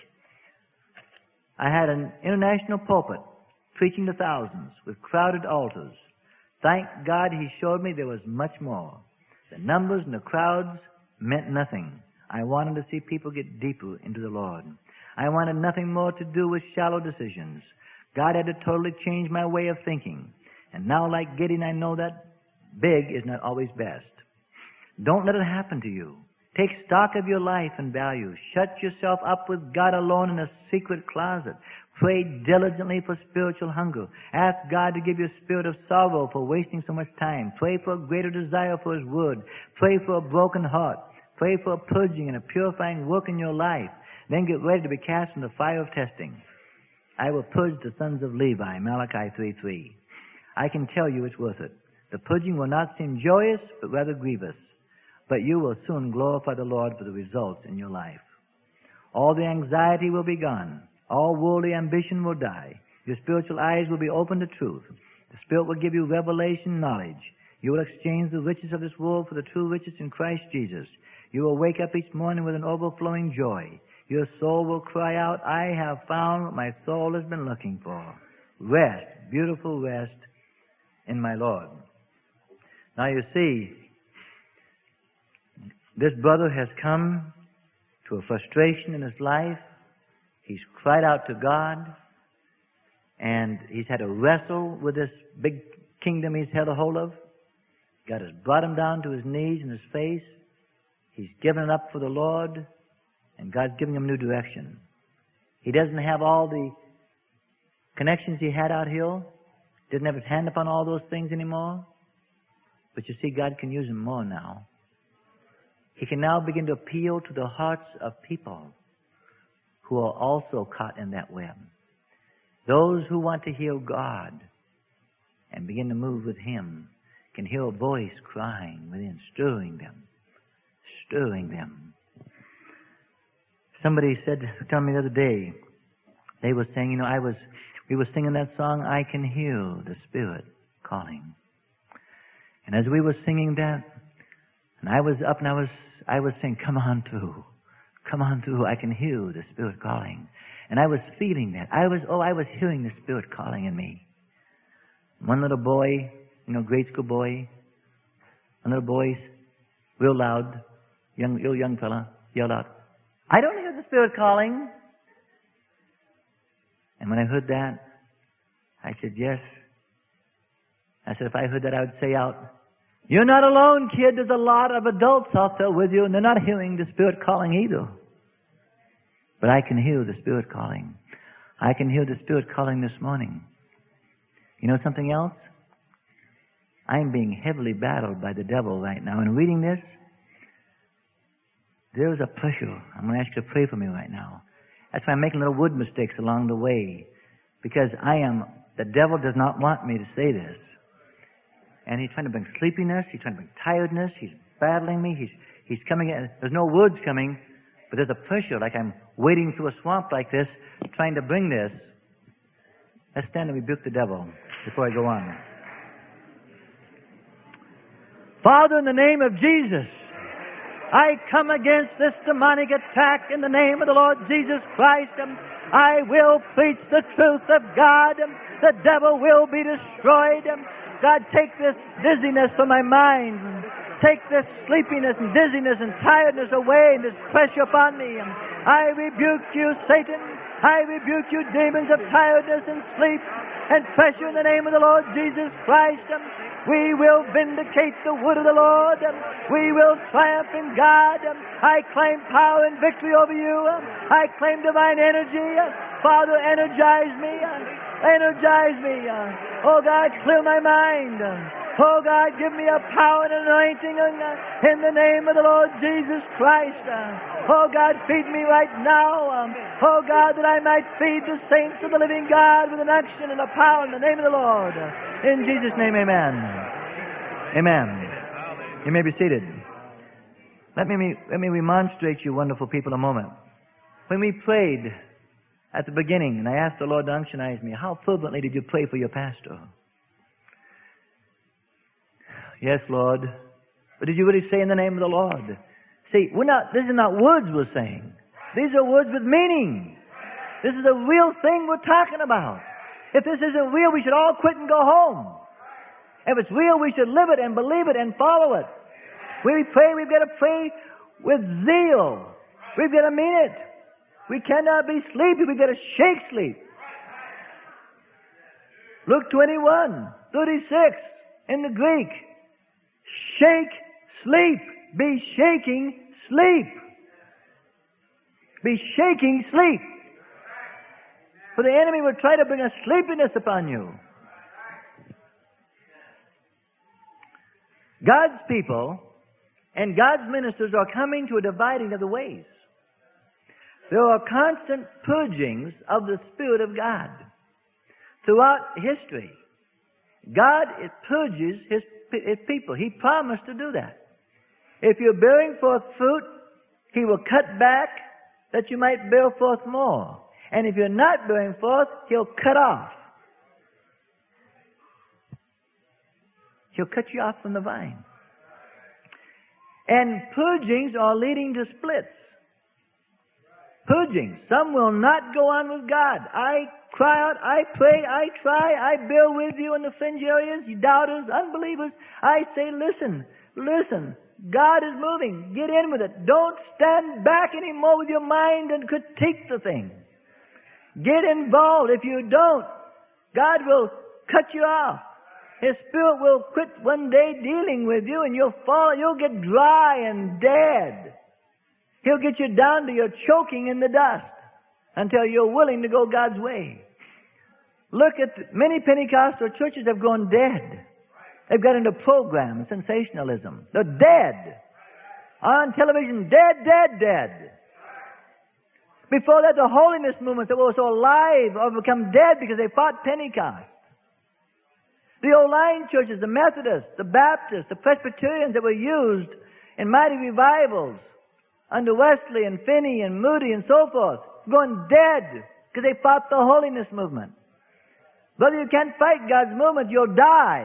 I had an international pulpit, preaching to thousands, with crowded altars. Thank God He showed me there was much more. The numbers and the crowds meant nothing. I wanted to see people get deeper into the Lord. I wanted nothing more to do with shallow decisions. God had to totally change my way of thinking. And now, like Gideon, I know that big is not always best. Don't let it happen to you. Take stock of your life and values. Shut yourself up with God alone in a secret closet. Pray diligently for spiritual hunger. Ask God to give you a spirit of sorrow for wasting so much time. Pray for a greater desire for His Word. Pray for a broken heart. Pray for a purging and a purifying work in your life. Then get ready to be cast in the fire of testing. I will purge the sons of Levi, Malachi 3:3. I can tell you it's worth it. The purging will not seem joyous, but rather grievous. But you will soon glorify the Lord for the results in your life. All the anxiety will be gone. All worldly ambition will die. Your spiritual eyes will be open to truth. The Spirit will give you revelation knowledge. You will exchange the riches of this world for the true riches in Christ Jesus. You will wake up each morning with an overflowing joy. Your soul will cry out, "I have found what my soul has been looking for. Rest, beautiful rest in my Lord." Now you see, this brother has come to a frustration in his life. He's cried out to God, and he's had to wrestle with this big kingdom he's had a hold of. God has brought him down to his knees and his face. He's given it up for the Lord, and God's giving him new direction. He doesn't have all the connections he had out here. Doesn't have his hand upon all those things anymore. But you see, God can use him more now. He can now begin to appeal to the hearts of people who are also caught in that web. Those who want to hear God and begin to move with Him can hear a voice crying within, stirring them. Stirring them. Somebody said, told me the other day, they were saying, we we were singing that song, I Can Hear the Spirit Calling. And as we were singing that, and I was up and I was saying, come on through. Come on through. I can hear the Spirit calling. And I was feeling that. I was hearing the Spirit calling in me. One little boy, grade school boy, one little boy, real loud, real young fella, yelled out, I don't hear the Spirit calling. And when I heard that, I said, yes. I said, if I heard that, I would say out, you're not alone, kid. There's a lot of adults out there with you, and they're not hearing the Spirit calling either. But I can hear the Spirit calling. I can hear the Spirit calling this morning. You know something else? I'm being heavily battled by the devil right now. And reading this, there's a pressure. I'm going to ask you to pray for me right now. That's why I'm making little word mistakes along the way. Because the devil does not want me to say this. And he's trying to bring sleepiness. He's trying to bring tiredness. He's battling me. He's coming in. There's no words coming, but there's a pressure, like I'm wading through a swamp like this, trying to bring this. Let's stand and rebuke the devil before I go on. Father, in the name of Jesus, I come against this demonic attack in the name of the Lord Jesus Christ. I will preach the truth of God. The devil will be destroyed. God, take this dizziness from my mind. Take this sleepiness and dizziness and tiredness away and this pressure upon me. I rebuke you, Satan. I rebuke you, demons of tiredness and sleep and pressure in the name of the Lord Jesus Christ. We will vindicate the word of the Lord. We will triumph in God. I claim power and victory over you. I claim divine energy. Father, energize me. Energize me. Oh God, clear my mind. Oh God, give me a power and anointing in the name of the Lord Jesus Christ. Oh God, feed me right now. Oh God, that I might feed the saints of the living God with an action and a power in the name of the Lord. In Jesus' name, amen. Amen. You may be seated. Let me remonstrate you, wonderful people, a moment. When we prayed at the beginning, and I asked the Lord to unctionize me, how fervently did you pray for your pastor? Yes, Lord. But did you really say in the name of the Lord? See, this is not words we're saying. These are words with meaning. This is a real thing we're talking about. If this isn't real, we should all quit and go home. If it's real, we should live it and believe it and follow it. When we pray, we've got to pray with zeal. We've got to mean it. We cannot be sleepy. We've got to shake sleep. Luke 21:36 in the Greek. Shake sleep. Be shaking sleep. Be shaking sleep. For the enemy will try to bring a sleepiness upon you. God's people and God's ministers are coming to a dividing of the ways. There are constant purgings of the Spirit of God. Throughout history, God purges His people. He promised to do that. If you're bearing forth fruit, He will cut back that you might bear forth more. And if you're not bearing forth, He'll cut off. He'll cut you off from the vine. And purgings are leading to splits. Purging. Some will not go on with God. I cry out, I pray, I try, I bear with you in the fringe areas, you doubters, unbelievers. I say, listen. God is moving. Get in with it. Don't stand back anymore with your mind and critique the thing. Get involved. If you don't, God will cut you off. His Spirit will quit one day dealing with you and you'll get dry and dead. He'll get you down to your choking in the dust until you're willing to go God's way. Look at many Pentecostal churches have gone dead. They've got into program sensationalism. They're dead. On television, dead. Before that, the holiness movements that were so alive have become dead because they fought Pentecost. The old line churches, the Methodists, the Baptists, the Presbyterians that were used in mighty revivals under Wesley and Finney and Moody and so forth, gone dead because they fought the holiness movement. Brother, you can't fight God's movement. You'll die.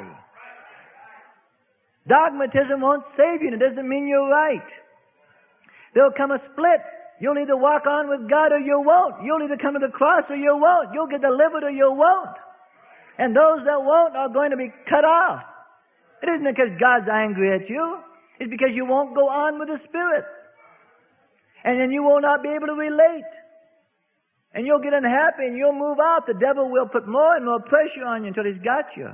Dogmatism won't save you, and it doesn't mean you're right. There'll come a split. You'll either walk on with God or you won't. You'll either come to the cross or you won't. You'll get delivered or you won't. And those that won't are going to be cut off. It isn't because God's angry at you. It's because you won't go on with the Spirit. And then you will not be able to relate. And you'll get unhappy and you'll move out. The devil will put more and more pressure on you until he's got you.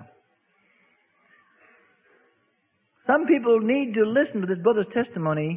Some people need to listen to this brother's testimony.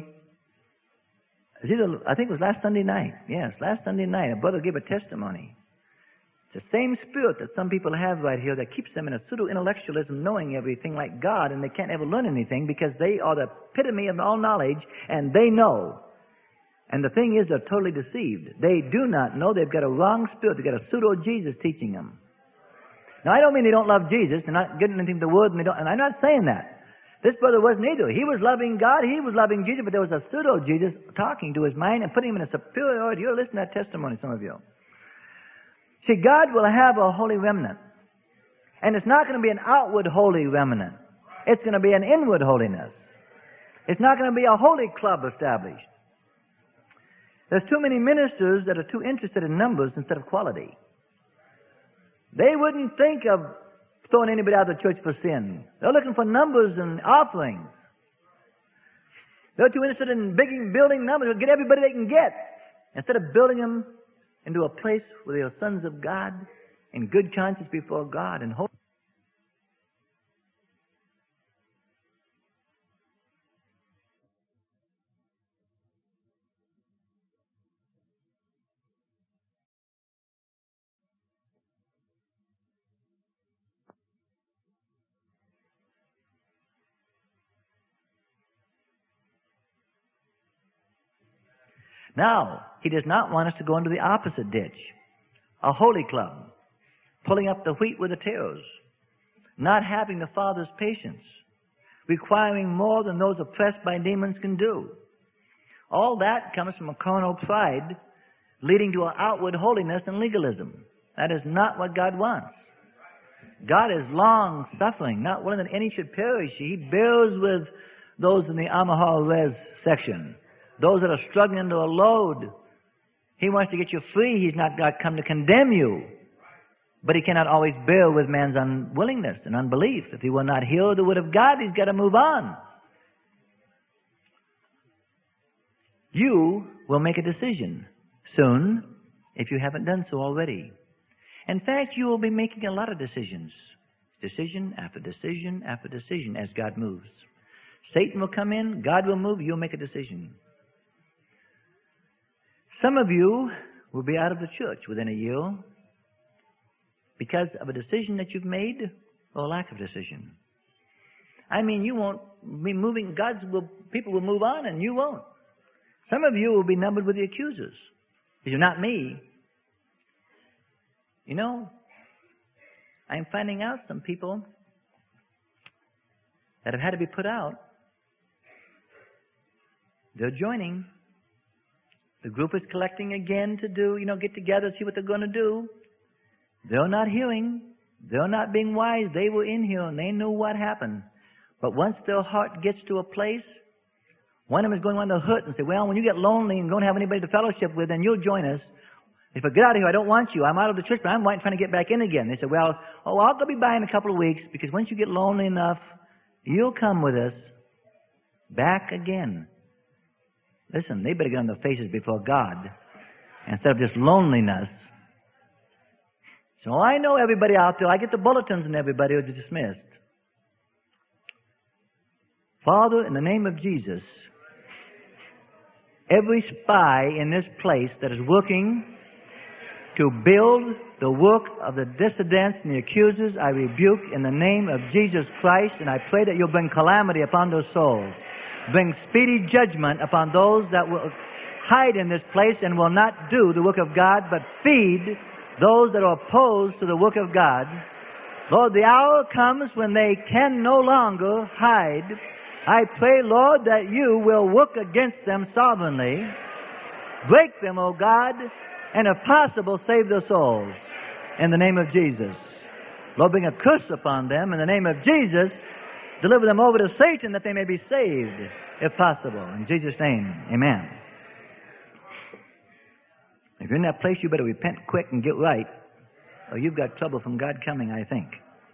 I think it was last Sunday night. Yes, last Sunday night. A brother gave a testimony. It's the same spirit that some people have right here that keeps them in a pseudo-intellectualism, knowing everything like God, and they can't ever learn anything because they are the epitome of all knowledge, and they know. And the thing is, they're totally deceived. They do not know. They've got a wrong spirit. They've got a pseudo-Jesus teaching them. Now, I don't mean they don't love Jesus. They're not getting anything to the Word, and I'm not saying that. This brother wasn't either. He was loving God. He was loving Jesus, but there was a pseudo-Jesus talking to his mind and putting him in a superiority. You're listening to that testimony, some of you. See, God will have a holy remnant. And it's not going to be an outward holy remnant. It's going to be an inward holiness. It's not going to be a holy club established. There's too many ministers that are too interested in numbers instead of quality. They wouldn't think of throwing anybody out of the church for sin. They're looking for numbers and offerings. They're too interested in building numbers. Get everybody they can get, instead of building them into a place where they are sons of God in good conscience before God and hope. Now, he does not want us to go into the opposite ditch, a holy club, pulling up the wheat with the tares, not having the Father's patience, requiring more than those oppressed by demons can do. All that comes from a carnal pride, leading to an outward holiness and legalism. That is not what God wants. God is long-suffering, not willing that any should perish. He bears with those in the Amahal Res section. Those that are struggling under a load. He wants to get you free. He's not got come to condemn you. But he cannot always bear with man's unwillingness and unbelief. If he will not hear the word of God, he's got to move on. You will make a decision soon if you haven't done so already. In fact, you will be making a lot of decisions. Decision after decision after decision as God moves. Satan will come in, God will move, you'll make a decision. Some of you will be out of the church within a year because of a decision that you've made or a lack of decision. I mean, you won't be moving. People will move on and you won't. Some of you will be numbered with the accusers. You're not me. You know, I'm finding out some people that have had to be put out. They're joining. The group is collecting again to do, get together, see what they're going to do. They're not hearing. They're not being wise. They were in here and they knew what happened. But once their heart gets to a place, one of them is going on the hurt and say, well, when you get lonely and don't have anybody to fellowship with, then you'll join us. If I get out of here, I don't want you. I'm out of the church, but I'm trying to get back in again. They say, well, I'll go be by in a couple of weeks because once you get lonely enough, you'll come with us back again. Listen, they better get on their faces before God instead of just loneliness. So I know everybody out there. I get the bulletins and everybody is dismissed. Father, in the name of Jesus, every spy in this place that is working to build the work of the dissidents and the accusers, I rebuke in the name of Jesus Christ, and I pray that you'll bring calamity upon their souls. Bring speedy judgment upon those that will hide in this place and will not do the work of God, but feed those that are opposed to the work of God. Lord, the hour comes when they can no longer hide. I pray, Lord, that you will work against them sovereignly. Break them, O God, and if possible, save their souls. In the name of Jesus. Lord, bring a curse upon them in the name of Jesus. Deliver them over to Satan that they may be saved, if possible. In Jesus' name, amen. If you're in that place, you better repent quick and get right, or you've got trouble from God coming, I think.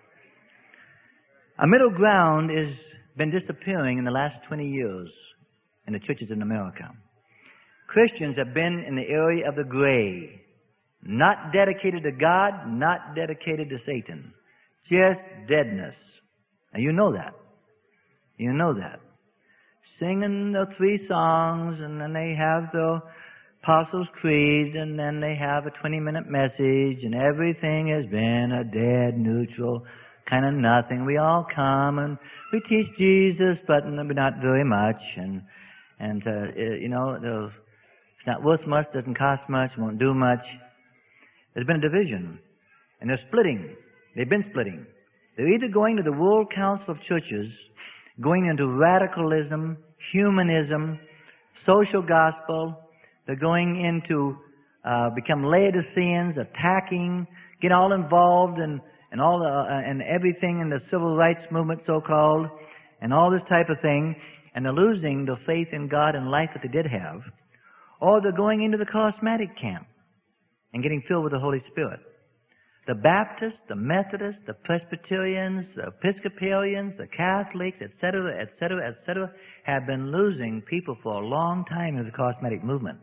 A middle ground has been disappearing in the last 20 years in the churches in America. Christians have been in the area of the gray. Not dedicated to God, not dedicated to Satan. Just deadness. And you know that. You know that. Singing the 3 songs, and then they have the Apostles' Creed, and then they have a 20-minute message, and everything has been a dead, neutral, kind of nothing. We all come, and we teach Jesus, but not very much. And it's not worth much, doesn't cost much, won't do much. There's been a division, and they're splitting. They've been splitting. They're either going to the World Council of Churches, going into radicalism, humanism, social gospel. They're going into become Laodiceans, attacking, get all involved in all and everything in the civil rights movement, so-called, and all this type of thing, and they're losing the faith in God and life that they did have. Or they're going into the charismatic camp and getting filled with the Holy Spirit. The Baptists, the Methodists, the Presbyterians, the Episcopalians, the Catholics, etc., etc., etc., have been losing people for a long time in the charismatic movement.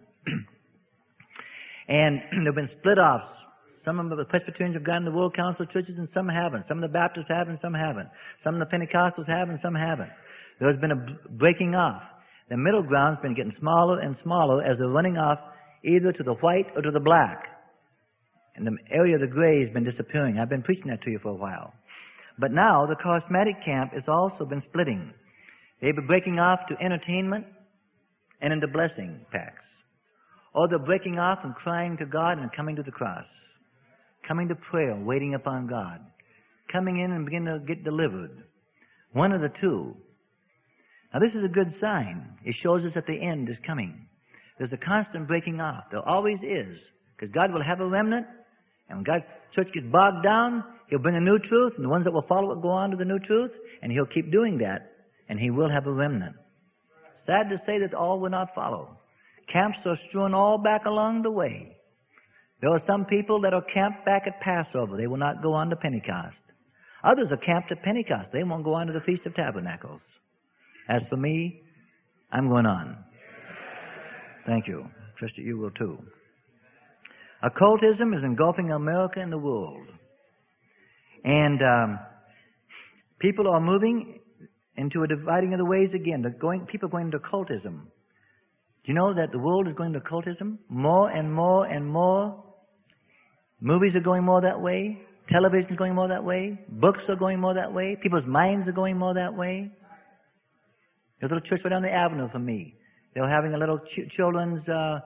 And there have been split-offs. Some of the Presbyterians have gotten the World Council of Churches and some haven't. Some of the Baptists have and some haven't. Some of the Pentecostals have and some haven't. There's been a breaking off. The middle ground's been getting smaller and smaller as they're running off either to the white or to the black. And the area of the gray has been disappearing. I've been preaching that to you for a while. But now the charismatic camp has also been splitting. They've been breaking off to entertainment and into blessing packs. Or they're breaking off and crying to God and coming to the cross. Coming to prayer, waiting upon God. Coming in and beginning to get delivered. One of the two. Now this is a good sign. It shows us that the end is coming. There's a constant breaking off. There always is. Because God will have a remnant. And when God's church gets bogged down, He'll bring a new truth. And the ones that will follow it go on to the new truth. And He'll keep doing that. And He will have a remnant. Sad to say that all will not follow. Camps are strewn all back along the way. There are some people that are camped back at Passover. They will not go on to Pentecost. Others are camped at Pentecost. They won't go on to the Feast of Tabernacles. As for me, I'm going on. Thank you. Trust that you will too. Occultism is engulfing America and the world. And people are moving into a dividing of the ways again. People are going into occultism. Do you know that the world is going to occultism? More and more and more. Movies are going more that way. Television is going more that way. Books are going more that way. People's minds are going more that way. There's a little church right down the avenue from me. They were having a little children's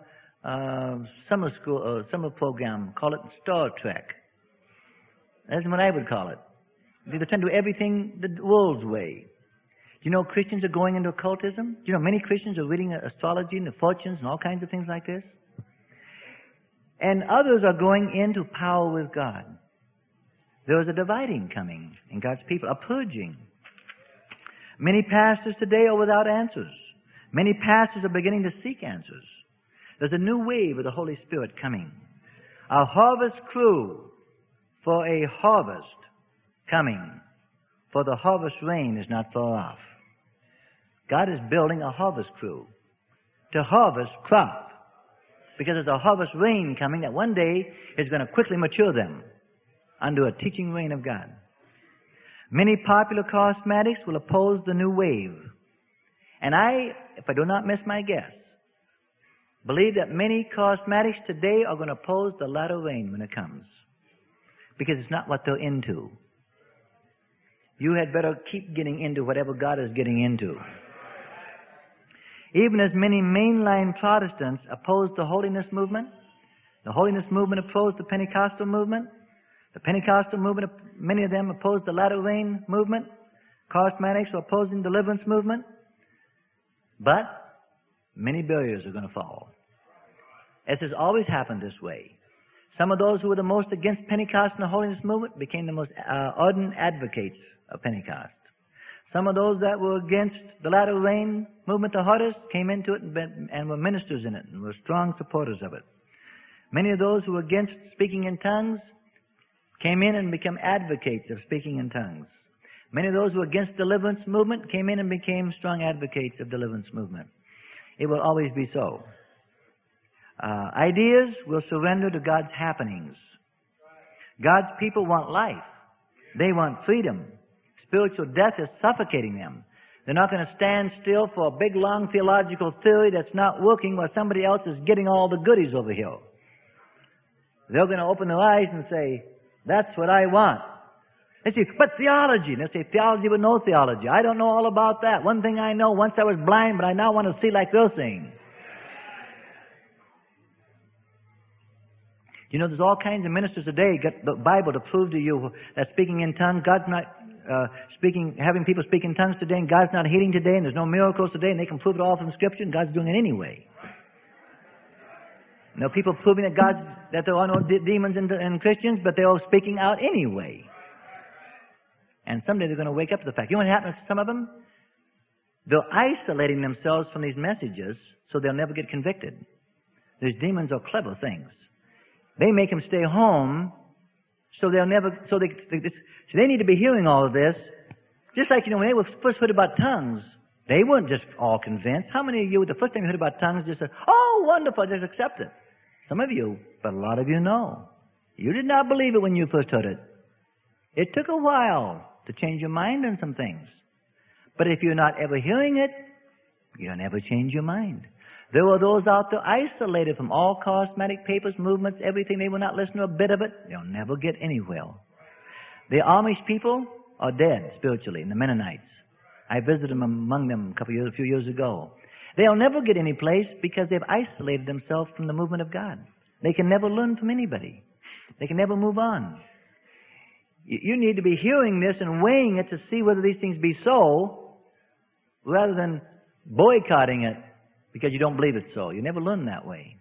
summer program. Call it Star Trek. That's what I would call it. They're trying to do everything the world's way. Do you know Christians are going into occultism? Do you know many Christians are reading astrology and the fortunes and all kinds of things like this? And others are going into power with God. There is a dividing coming in God's people, a purging. Many pastors today are without answers. Many pastors are beginning to seek answers. There's a new wave of the Holy Spirit coming. A harvest crew for a harvest coming. For the harvest rain is not far off. God is building a harvest crew to harvest crop. Because there's a harvest rain coming that one day is going to quickly mature them under a teaching rain of God. Many popular charismatics will oppose the new wave. And if I do not miss my guess, believe that many charismatics today are going to oppose the latter rain when it comes. Because it's not what they're into. You had better keep getting into whatever God is getting into. Even as many mainline Protestants oppose the holiness movement, the holiness movement opposed the Pentecostal movement, the Pentecostal movement, many of them opposed the latter rain movement, charismatics are opposing the deliverance movement, but many barriers are going to fall. As has always happened this way. Some of those who were the most against Pentecost and the holiness movement became the most ardent advocates of Pentecost. Some of those that were against the latter rain movement the hardest came into it and were ministers in it and were strong supporters of it. Many of those who were against speaking in tongues came in and became advocates of speaking in tongues. Many of those who were against deliverance movement came in and became strong advocates of deliverance movement. It will always be so. Ideas will surrender to God's happenings. God's people want life. They want freedom. Spiritual death is suffocating them. They're not going to stand still for a big, long theological theory that's not working while somebody else is getting all the goodies over here. They're going to open their eyes and say, that's what I want. They say, but theology. And they say, theology with no theology. I don't know all about that. One thing I know, once I was blind, but I now want to see like they're seeing. You know, there's all kinds of ministers today got the Bible to prove to you that speaking in tongues, God's not having people speak in tongues today, and God's not healing today, and there's no miracles today, and they can prove it all from Scripture, and God's doing it anyway. You know, people proving that there are no demons in Christians, but they're all speaking out anyway. And someday they're going to wake up to the fact. You know what happens to some of them? They're isolating themselves from these messages so they'll never get convicted. These demons are clever things. They make them stay home so they'll never, so they need to be hearing all of this. Just like, you know, when they were first heard about tongues, they weren't just all convinced. How many of you, the first time you heard about tongues, just said, oh, wonderful, just accept it? Some of you, but a lot of you know. You did not believe it when you first heard it. It took a while to change your mind on some things. But if you're not ever hearing it, you'll never change your mind. There were those out there isolated from all charismatic papers, movements, everything. They will not listen to a bit of it. They'll never get anywhere. The Amish people are dead spiritually, and the Mennonites. I visited them among them a few years ago. They'll never get any place because they've isolated themselves from the movement of God. They can never learn from anybody. They can never move on. You need to be hearing this and weighing it to see whether these things be so, rather than boycotting it because you don't believe it's so. You never learn that way.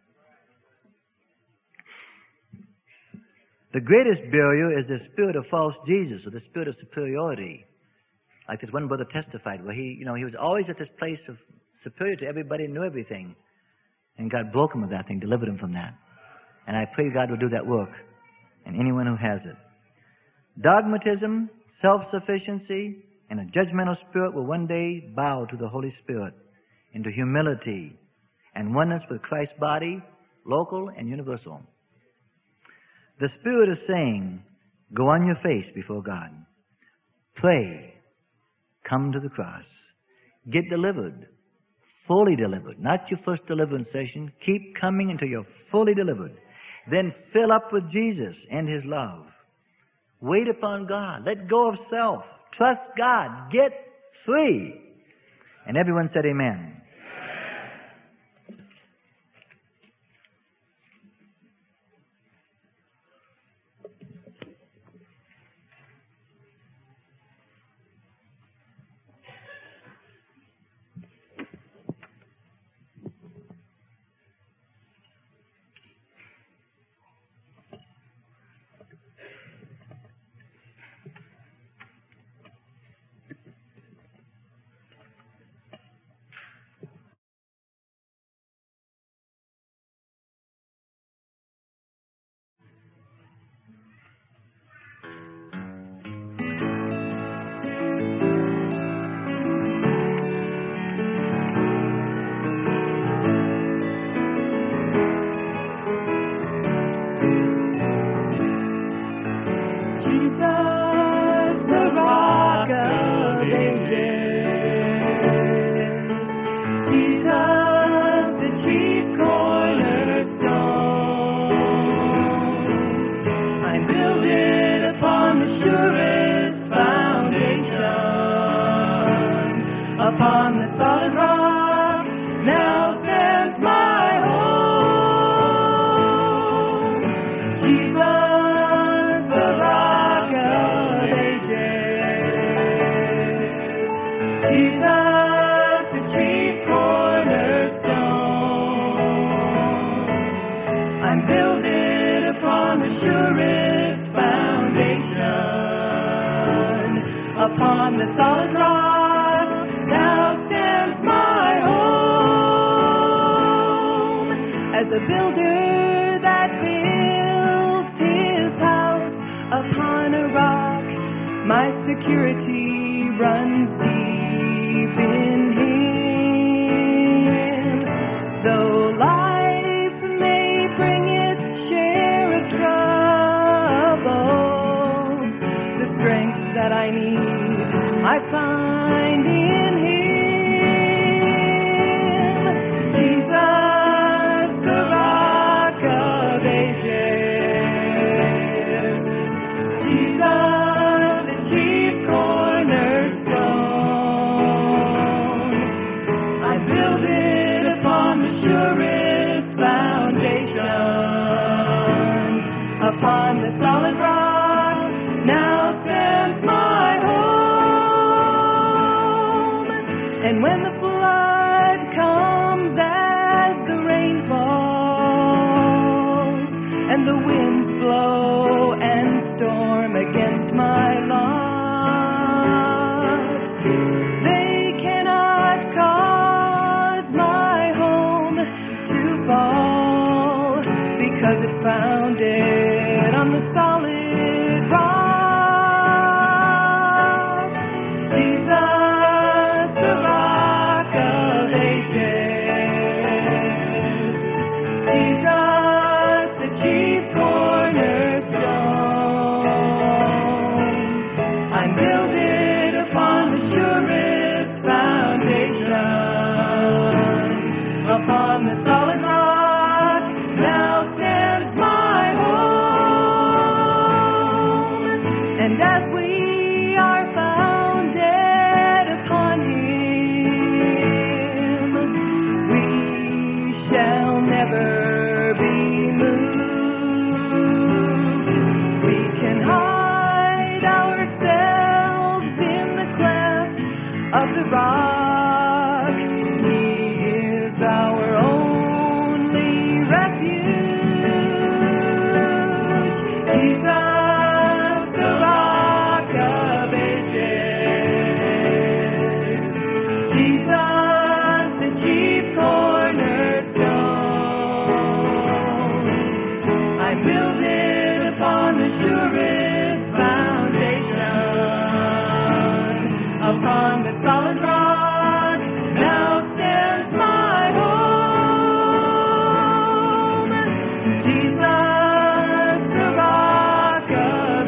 The greatest barrier is the spirit of false Jesus, or the spirit of superiority. Like this one brother testified, where he was always at this place of superior to everybody, knew everything. And God broke him of that thing, delivered him from that. And I pray God will do that work in anyone who has it. Dogmatism, self-sufficiency, and a judgmental spirit will one day bow to the Holy Spirit into humility and oneness with Christ's body, local and universal. The Spirit is saying, go on your face before God. Pray. Come to the cross. Get delivered. Fully delivered. Not your first deliverance session. Keep coming until you're fully delivered. Then fill up with Jesus and His love. Wait upon God. Let go of self. Trust God. Get free. And everyone said amen. Upon the solid rock now stands my home. As a builder that builds his house upon a rock, my security runs deep in Him. Though life may bring its share of trouble, the strength that I need I find in Him. Jesus, the Rock of Ages. Jesus, the chief cornerstone. I build it upon the surest foundation. Upon the solid rock now stands my home. And when the flood comes as the rain falls, and the winds blow and storm against my lot, they cannot cause my home to fall, because it's founded on the solid rock. Jesus, the Rock of Ages. Jesus, the chief cornerstone. I'm builded upon the surest foundation. Upon the solid rock now stands my home. And as we are founded upon Him, we shall never be moved. We can hide ourselves in the cleft of the rock. He is our only refuge. Jesus, the Rock of Ages. Jesus, the chief cornerstone. I'm builded upon the surest foundation. Upon the solid rock now stands my home. Jesus, the Rock of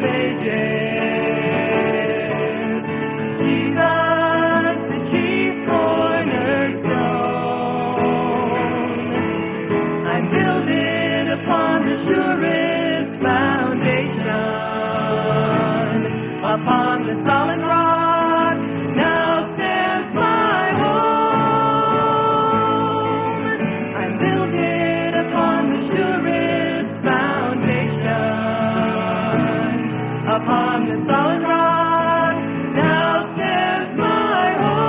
Ages. Jesus, the chief cornerstone. I'm builded upon the surest foundation. Upon the solid rock now stands my home. I'm builded upon the surest foundation. Upon the solid rock now stands my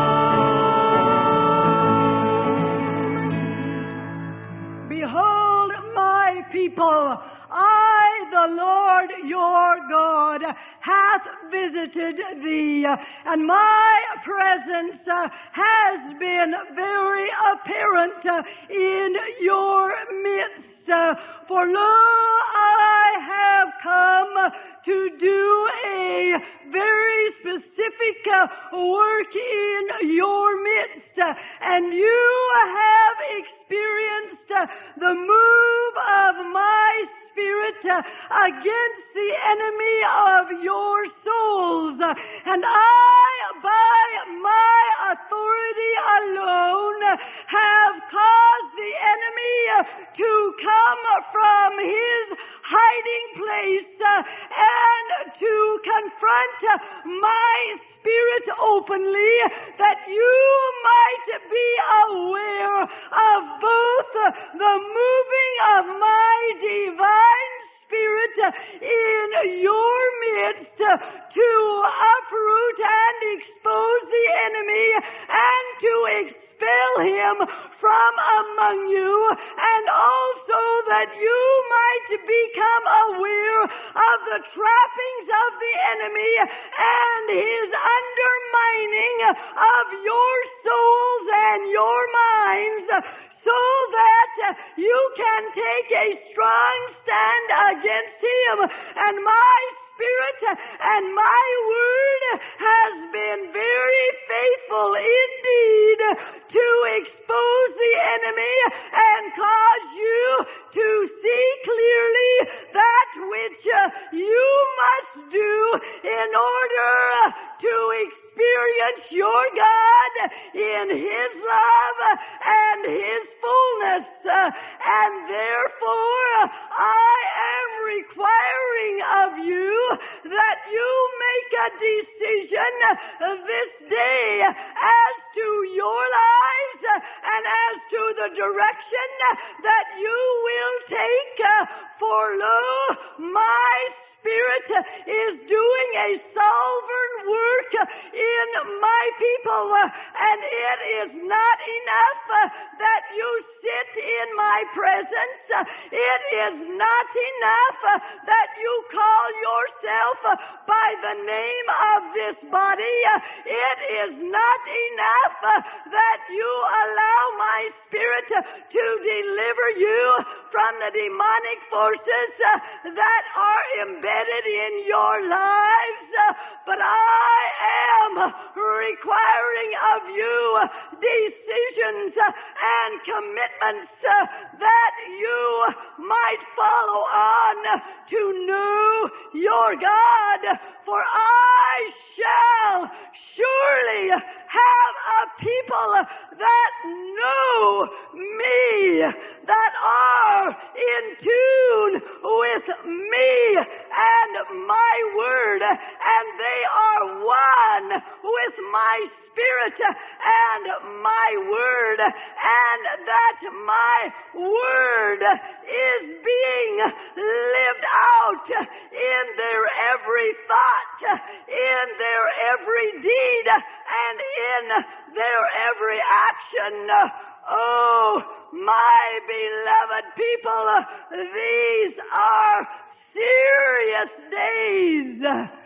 home. Behold, my people, I, the Lord your God, hath visited thee, and my presence has been very apparent in your midst. For lo, I have come to do a very specific work in your midst, and you have experienced the move of my Spirit against the enemy of your souls. And I, by my authority alone, have caused the enemy to come from his hiding place and to confront my Spirit openly, that you might be aware of both the moving of my divine Spirit in your midst to uproot and expose the enemy and to expel him from among you, and also that you might become aware of the trappings of the enemy and his undermining of your souls and your minds, so that you can take a strong stand against him. And my Spirit and my Word has been very faithful indeed to expose the enemy and cause you to see clearly that which you must do in order to experience your God in His love and His fullness. And therefore, I am requiring of you that you make a decision this day as to your lives and as to the direction that you will take. For lo, my Spirit is doing a sovereign work in my people, and it is not enough that you sit in my presence. It is not enough that you call yourself by the name of this body. It is not enough that you allow my Spirit to deliver you from the demonic forces that are embedded in your lives, but I am requiring of you decisions and commitments that you might follow on to know your God. For I shall surely have a people that know me, that are in tune with me and my Word, and they are one with my Spirit and my Word, and that my Word is being lived out in their every thought, in their every deed, and in their every action. Oh, my beloved people, these are serious days.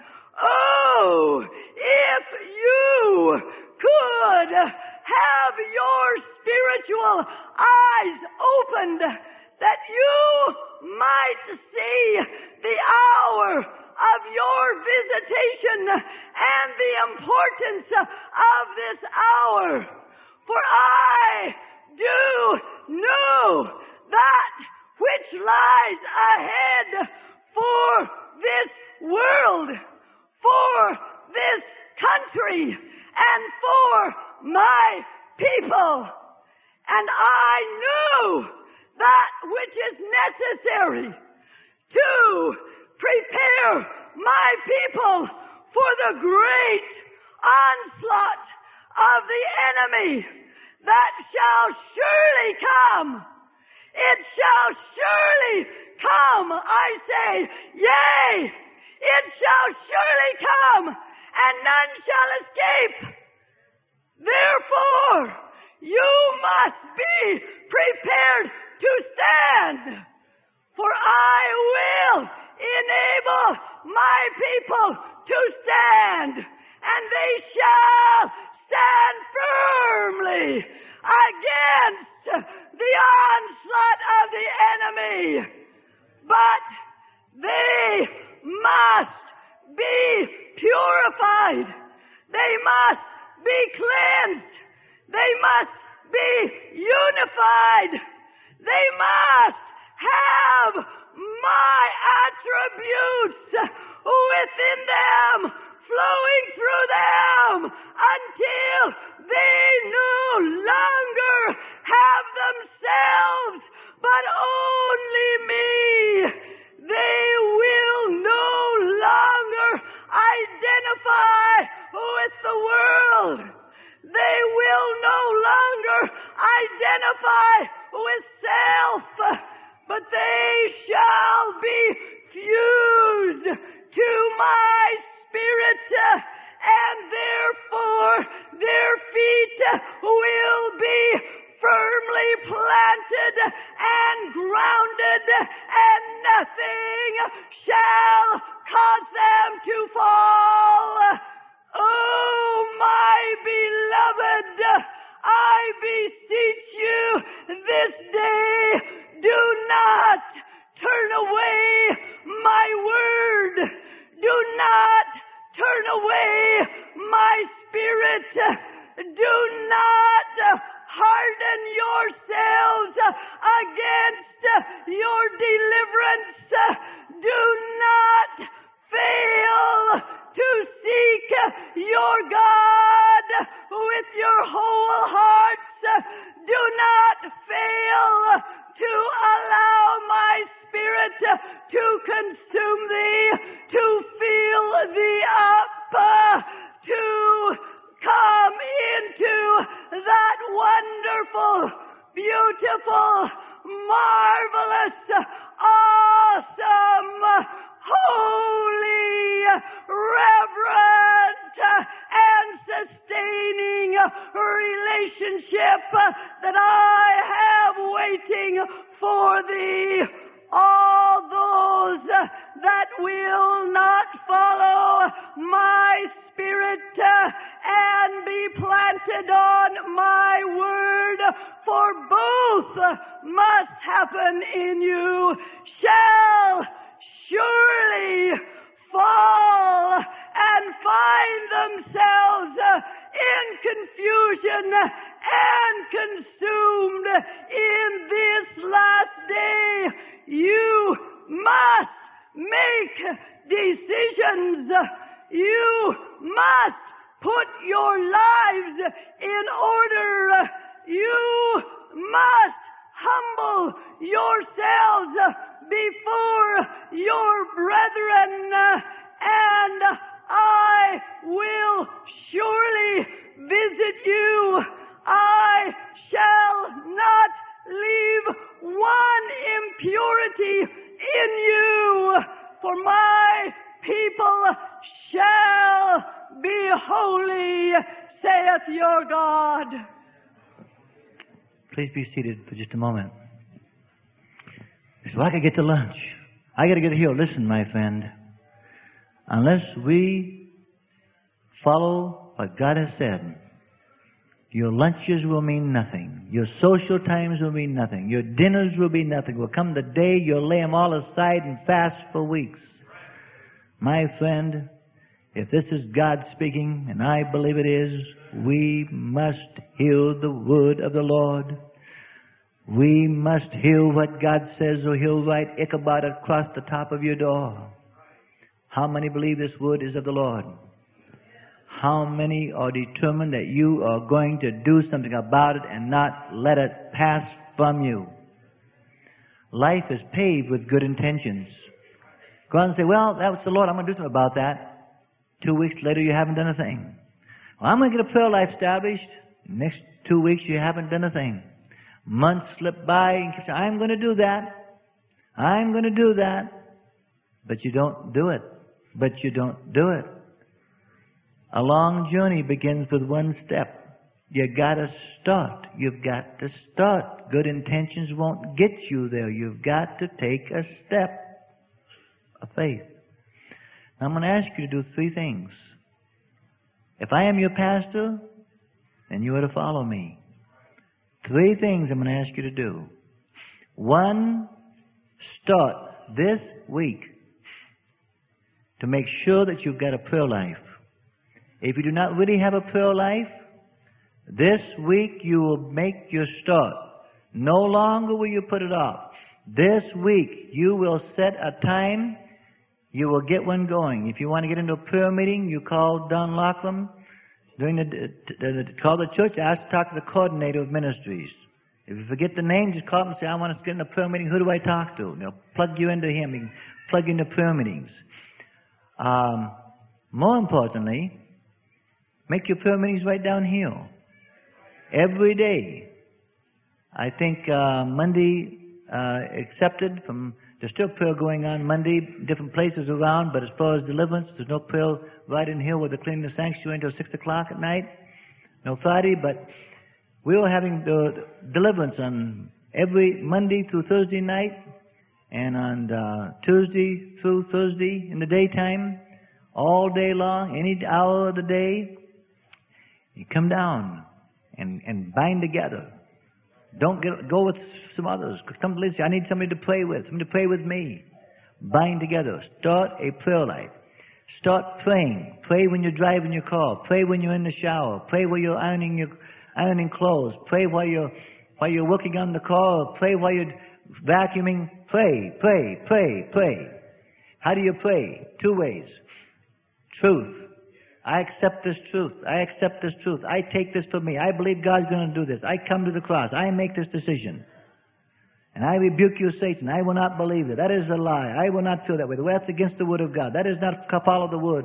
Oh, if you could have your spiritual eyes opened, that you might see the hour of your visitation and the importance of this hour. For I do know that which lies ahead for this world, for this country, and for my people. And I know that which is necessary to prepare my people for the great onslaught of the enemy that shall surely come. It shall surely come, I say, yea, it shall surely come, and none shall escape. Therefore, you must be prepared to stand, for I will enable my people to stand, and they shall stand firmly against the onslaught of the enemy. But they must be purified. They must be cleansed. They must be unified. They must have my attributes within them, flowing through them, until they no longer have themselves, but only me. They will no longer identify with the world. They will no longer identify with self, but they shall be fused to my Spirit, and therefore shall cause them to fall. Oh, my beloved, I beseech you this day, do not turn away my word. Do not turn away my spirit. Do not harden yourselves against your deliverance. Do not fail to seek your God with your whole hearts. Do not fail to allow my spirit to consume thee, to fill thee up, to come into that wonderful, beautiful, marvelous, awesome, holy, reverent, and sustaining relationship that I have waiting for thee. All those that will not follow my spirit and be planted on my word, for both must happen in you, shall surely fall and find themselves in confusion and consumed in this last day. You must make decisions. You must put your lives in order. You must humble yourselves before your brethren, and I will surely visit you. I shall not leave one impurity in you, for my people shall be holy, saith your God. Please be seated for just a moment. So I could get to lunch. I got to get here. Listen, my friend. Unless we follow what God has said, your lunches will mean nothing. Your social times will mean nothing. Your dinners will be nothing. Will come the day you'll lay them all aside and fast for weeks. My friend, if this is God speaking, and I believe it is, we must hear the word of the Lord. We must hear what God says, or He'll write Ichabod across the top of your door. How many believe this word is of the Lord? How many are determined that you are going to do something about it and not let it pass from you? Life is paved with good intentions. Go out and say, well, that was the Lord, I'm going to do something about that. 2 weeks later, you haven't done a thing. Well, I'm going to get a prayer life established. Next 2 weeks, you haven't done a thing. Months slip by, and you say, I'm going to do that. I'm going to do that. But you don't do it. But you don't do it. A long journey begins with one step. You got to start. You've got to start. Good intentions won't get you there. You've got to take a step of faith. Now, I'm going to ask you to do 3 things. If I am your pastor, then you are to follow me. 3 things I'm going to ask you to do. 1, start this week to make sure that you've got a prayer life. If you do not really have a prayer life, this week you will make your start. No longer will you put it off. This week you will set a time. You will get one going. If you want to get into a prayer meeting, you call Don Laughlin. Call the church, ask to talk to the coordinator of ministries. If you forget the name, just call him and say, I want to get in a prayer meeting. Who do I talk to? They'll plug you into him. He can plug you into prayer meetings. More importantly, make your prayer meetings right down here. Every day. I think Monday accepted from... There's still prayer going on Monday, different places around, but as far as deliverance, there's no prayer right in here where they're cleaning the sanctuary until 6 o'clock at night. No Friday, but we were having the deliverance on every Monday through Thursday night, And on Tuesday through Thursday in the daytime, all day long, any hour of the day, you come down and bind together. Don't go with some others. Come, listen, I need somebody to pray with. Somebody to pray with me. Bind together. Start a prayer life. Start praying. Pray when you're driving your car. Pray when you're in the shower. Pray while you're ironing clothes. Pray while you're working on the car. Pray while you're vacuuming. Pray, pray, pray, pray. How do you pray? 2 ways. Truth. I accept this truth. I accept this truth. I take this for me. I believe God's going to do this. I come to the cross. I make this decision. And I rebuke you, Satan. I will not believe it. That is a lie. I will not feel that way. That's against the Word of God. That is not follow the Word.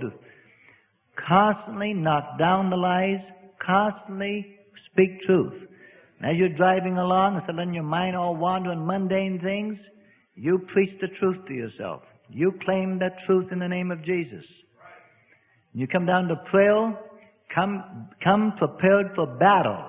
Constantly knock down the lies. Constantly speak truth. And as you're driving along, instead of letting your mind all wander on mundane things, you preach the truth to yourself. You claim that truth in the name of Jesus. You come down to prayer, come prepared for battle.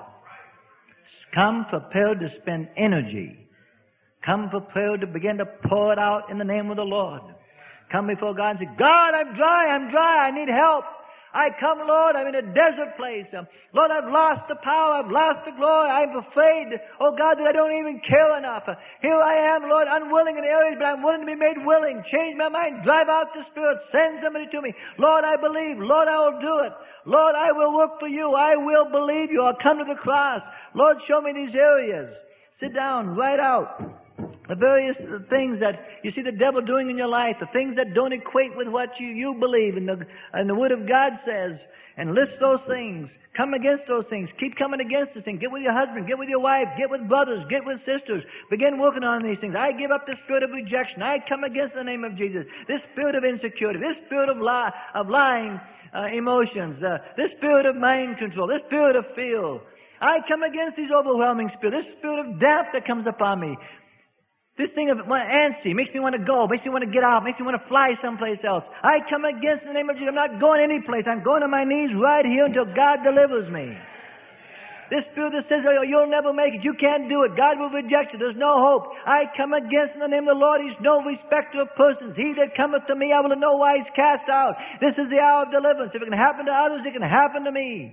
Come prepared to spend energy. Come prepared to begin to pour it out in the name of the Lord. Come before God and say, God, I'm dry, I need help. I come, Lord, I'm in a desert place. Lord, I've lost the power, I've lost the glory, I'm afraid, oh God, that I don't even care enough. Here I am, Lord, unwilling in areas, but I'm willing to be made willing. Change my mind, drive out the Spirit, send somebody to me. Lord, I believe. Lord, I will do it. Lord, I will work for you. I will believe you. I'll come to the cross. Lord, show me these areas. Sit down, write out the various things that you see the devil doing in your life, the things that don't equate with what you believe and the Word of God says, and list those things. Come against those things. Keep coming against these things. Get with your husband. Get with your wife. Get with brothers. Get with sisters. Begin working on these things. I give up the spirit of rejection. I come against the name of Jesus. This spirit of insecurity. This spirit of lying emotions. This spirit of mind control. This spirit of fear. I come against these overwhelming spirits. This spirit of doubt that comes upon me. This thing of antsy makes me want to go, makes me want to get out, makes me want to fly someplace else. I come against in the name of Jesus. I'm not going any place. I'm going on my knees right here until God delivers me. This spirit that says, oh, you'll never make it. You can't do it. God will reject you. There's no hope. I come against in the name of the Lord. He's no respecter of persons. He that cometh to me, I will in no wise cast out. This is the hour of deliverance. If it can happen to others, it can happen to me.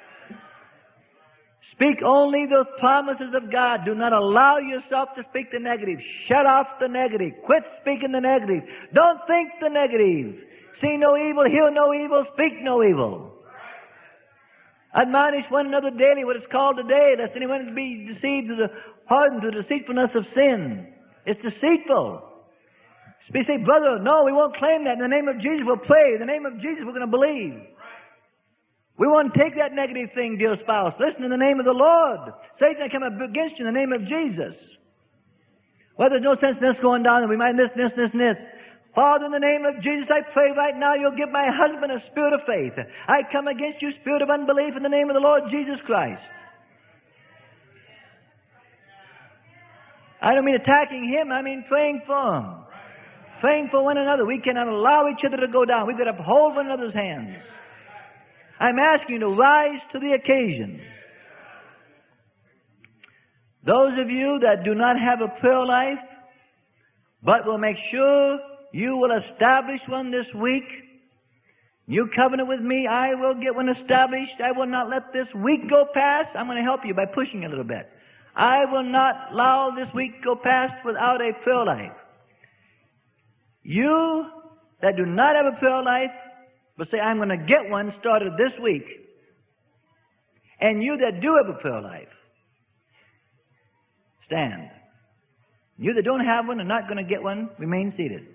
Speak only the promises of God. Do not allow yourself to speak the negative. Shut off the negative. Quit speaking the negative. Don't think the negative. See no evil, hear no evil, speak no evil. Admonish one another daily, what is called today, lest anyone be deceived to the pardon, to the deceitfulness of sin. It's deceitful. We say, brother, no, we won't claim that. In the name of Jesus, we'll pray. In the name of Jesus, we're going to believe. We won't take that negative thing, dear spouse. Listen, in the name of the Lord. Satan, I come against you in the name of Jesus. Well, there's no sense in this going down, and we might this. Father, in the name of Jesus, I pray right now you'll give my husband a spirit of faith. I come against you, spirit of unbelief, in the name of the Lord Jesus Christ. I don't mean attacking him, I mean praying for him. Praying for one another. We cannot allow each other to go down. We've got to hold one another's hands. I'm asking you to rise to the occasion. Those of you that do not have a prayer life, but will make sure you will establish one this week, you covenant with me, I will get one established. I will not let this week go past. I'm going to help you by pushing a little bit. I will not allow this week go past without a prayer life. You that do not have a prayer life, but say, I'm going to get one started this week. And you that do have a prayer life, stand. You that don't have one and not going to get one, remain seated.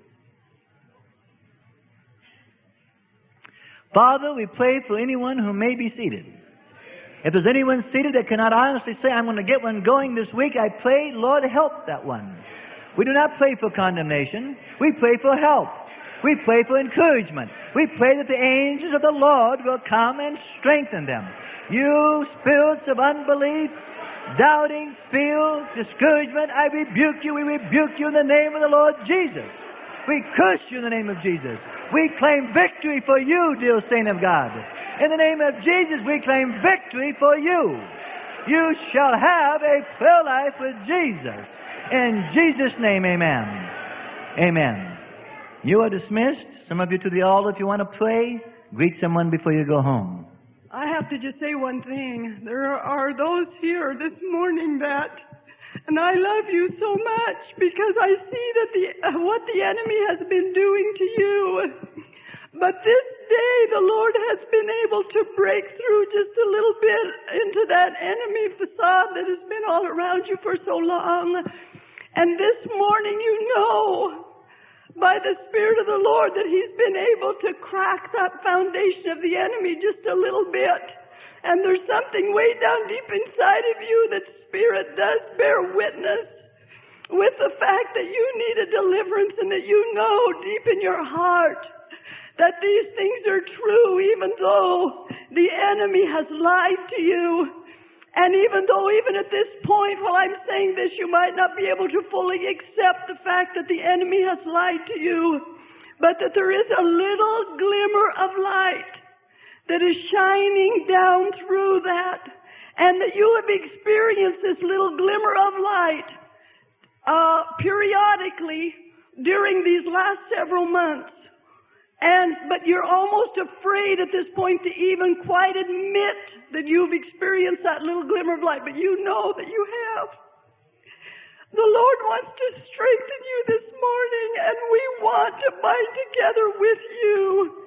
Father, we pray for anyone who may be seated. If there's anyone seated that cannot honestly say, I'm going to get one going this week, I pray, Lord, help that one. We do not pray for condemnation. We pray for help. We pray for encouragement. We pray that the angels of the Lord will come and strengthen them. You spirits of unbelief, doubting, fear, discouragement, I rebuke you. We rebuke you in the name of the Lord Jesus. We curse you in the name of Jesus. We claim victory for you, dear saint of God. In the name of Jesus, we claim victory for you. You shall have a prayer life with Jesus. In Jesus' name, amen. Amen. You are dismissed. Some of you to the altar if you want to pray. Greet someone before you go home. I have to just say one thing. There are those here this morning that, and I love you so much because I see that what the enemy has been doing to you. But this day the Lord has been able to break through just a little bit into that enemy facade that has been all around you for so long. And this morning you know by the Spirit of the Lord that He's been able to crack that foundation of the enemy just a little bit. And there's something way down deep inside of you that Spirit does bear witness with the fact that you need a deliverance and that you know deep in your heart that these things are true even though the enemy has lied to you. And even though even at this point while I'm saying this you might not be able to fully accept the fact that the enemy has lied to you, but that there is a little glimmer of light that is shining down through that, and that you have experienced this little glimmer of light periodically during these last several months. But you're almost afraid at this point to even quite admit that you've experienced that little glimmer of light, but you know that you have. The Lord wants to strengthen you this morning, and we want to bind together with you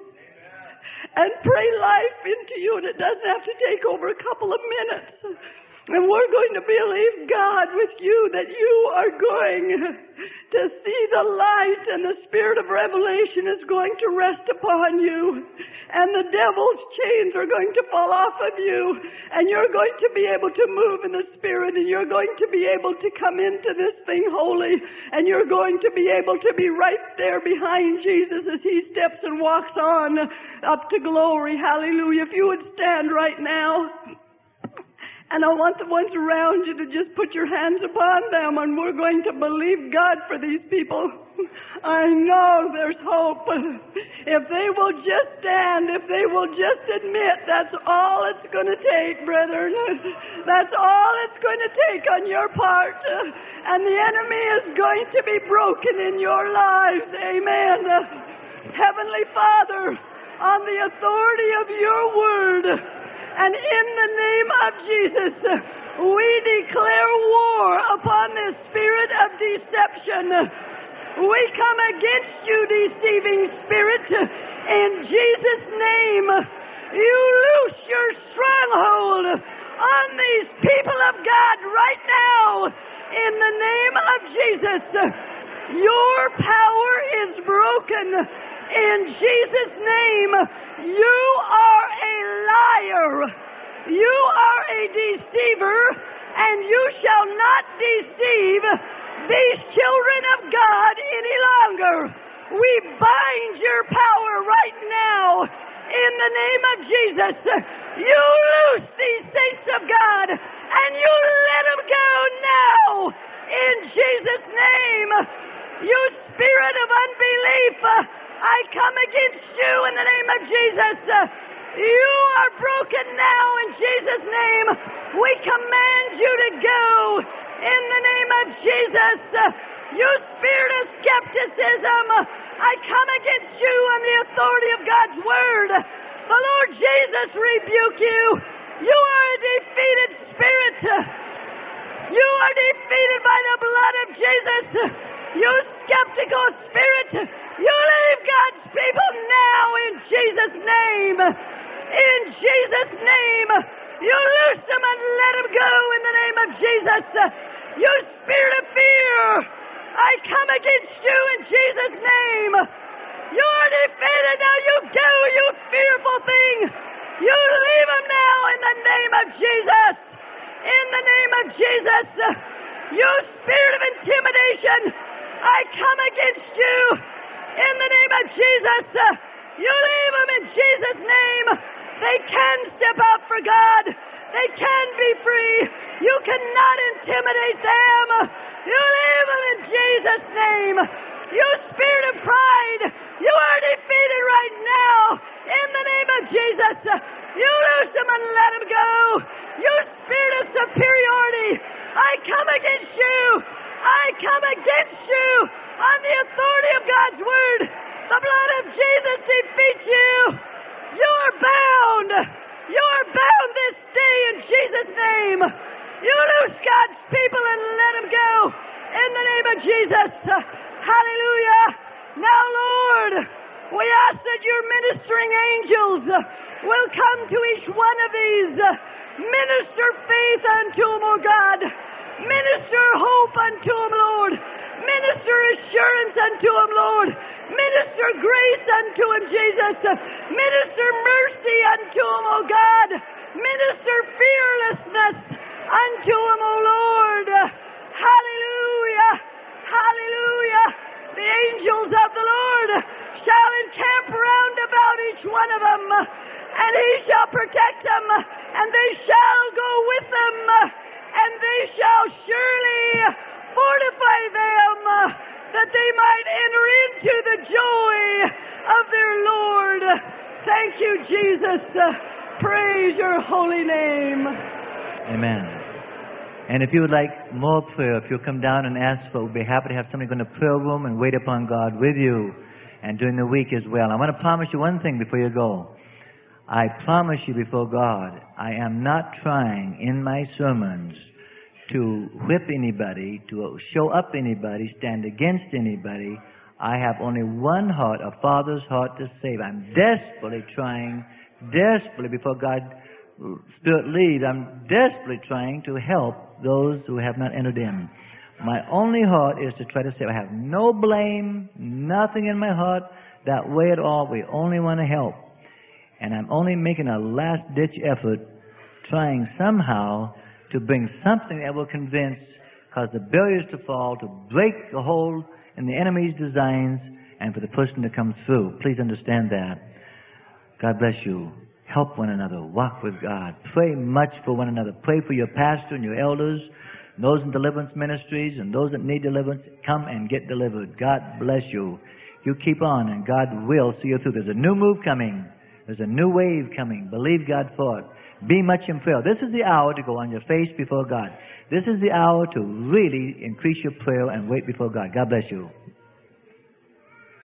and pray life into you, and it doesn't have to take over a couple of minutes. And we're going to believe God with you that you are going to see the light, and the Spirit of revelation is going to rest upon you, and the devil's chains are going to fall off of you, and you're going to be able to move in the Spirit, and you're going to be able to come into this thing holy, and you're going to be able to be right there behind Jesus as He steps and walks on up to glory. Hallelujah. If you would stand right now. And I want the ones around you to just put your hands upon them, and we're going to believe God for these people. I know there's hope. If they will just stand, if they will just admit, that's all it's going to take, brethren. That's all it's going to take on your part. And the enemy is going to be broken in your lives. Amen. Heavenly Father, on the authority of your word, and in the name of Jesus, we declare war upon this spirit of deception. We come against you, deceiving spirit. In Jesus' name, you loose your stronghold on these people of God right now. In the name of Jesus, your power is broken. In Jesus' name, you are a liar. You are a deceiver, and you shall not deceive these children of God any longer. We bind your power right now in the name of Jesus. You loose these saints of God, and you let them go now in Jesus' name. You spirit of unbelief, I come against you in the name of Jesus. You are broken now in Jesus' name. We command you to go in the name of Jesus. You spirit of skepticism, I come against you on the authority of God's word. The Lord Jesus rebuke you. You are a defeated spirit. You are defeated by the blood of Jesus. You skeptical spirit, you leave God's people now in Jesus' name. In Jesus' name, you loose them and let them go in the name of Jesus. You spirit of fear, I come against you in Jesus' name. You are defeated. Now you go, you fearful thing. You leave them now in the name of Jesus. In the name of Jesus, you spirit of intimidation, I come against you in the name of Jesus. You leave them in Jesus' name. They can step out for God. They can be free. You cannot intimidate them. You leave them in Jesus' name. You spirit of pride, you are defeated right now in the name of Jesus. You loose them and let them go. You spirit of superiority, I come against you. I come against you on the authority of God's Word. The blood of Jesus defeats you. You're bound. You're bound this day in Jesus' name. You loose God's people and let them go in the name of Jesus. Hallelujah. Now, Lord, we ask that your ministering angels will come to each one of these. Minister faith unto them, O God. Minister hope unto them, Lord. Minister assurance unto them, Lord. Minister grace unto them, Jesus. Minister mercy unto them, O God. Minister fearlessness unto them, O Lord. Hallelujah. Hallelujah. The angels of the Lord shall encamp round about each one of them, and he shall protect them, and they shall go with them, and they shall surely fortify them, that they might enter into the joy of their Lord. Thank you, Jesus. Praise your holy name. Amen. And if you would like more prayer, if you'll come down and ask for, we'll be happy to have somebody go in the prayer room and wait upon God with you, and during the week as well. I want to promise you one thing before you go. I promise you before God, I am not trying in my sermons to whip anybody, to show up anybody, stand against anybody. I have only one heart, a Father's heart to save. I'm desperately trying, before God's Spirit leads, I'm desperately trying to help those who have not entered in. My only heart is to try to save. I have no blame, nothing in my heart that way at all. We only want to help. And I'm only making a last-ditch effort, trying somehow to bring something that will convince, cause the barriers to fall, to break the hole in the enemy's designs, and for the person to come through. Please understand that. God bless you. Help one another. Walk with God. Pray much for one another. Pray for your pastor and your elders, those in deliverance ministries, and those that need deliverance. Come and get delivered. God bless you. You keep on, and God will see you through. There's a new move coming. There's a new wave coming. Believe God for it. Be much in prayer. This is the hour to go on your face before God. This is the hour to really increase your prayer and wait before God. God bless you.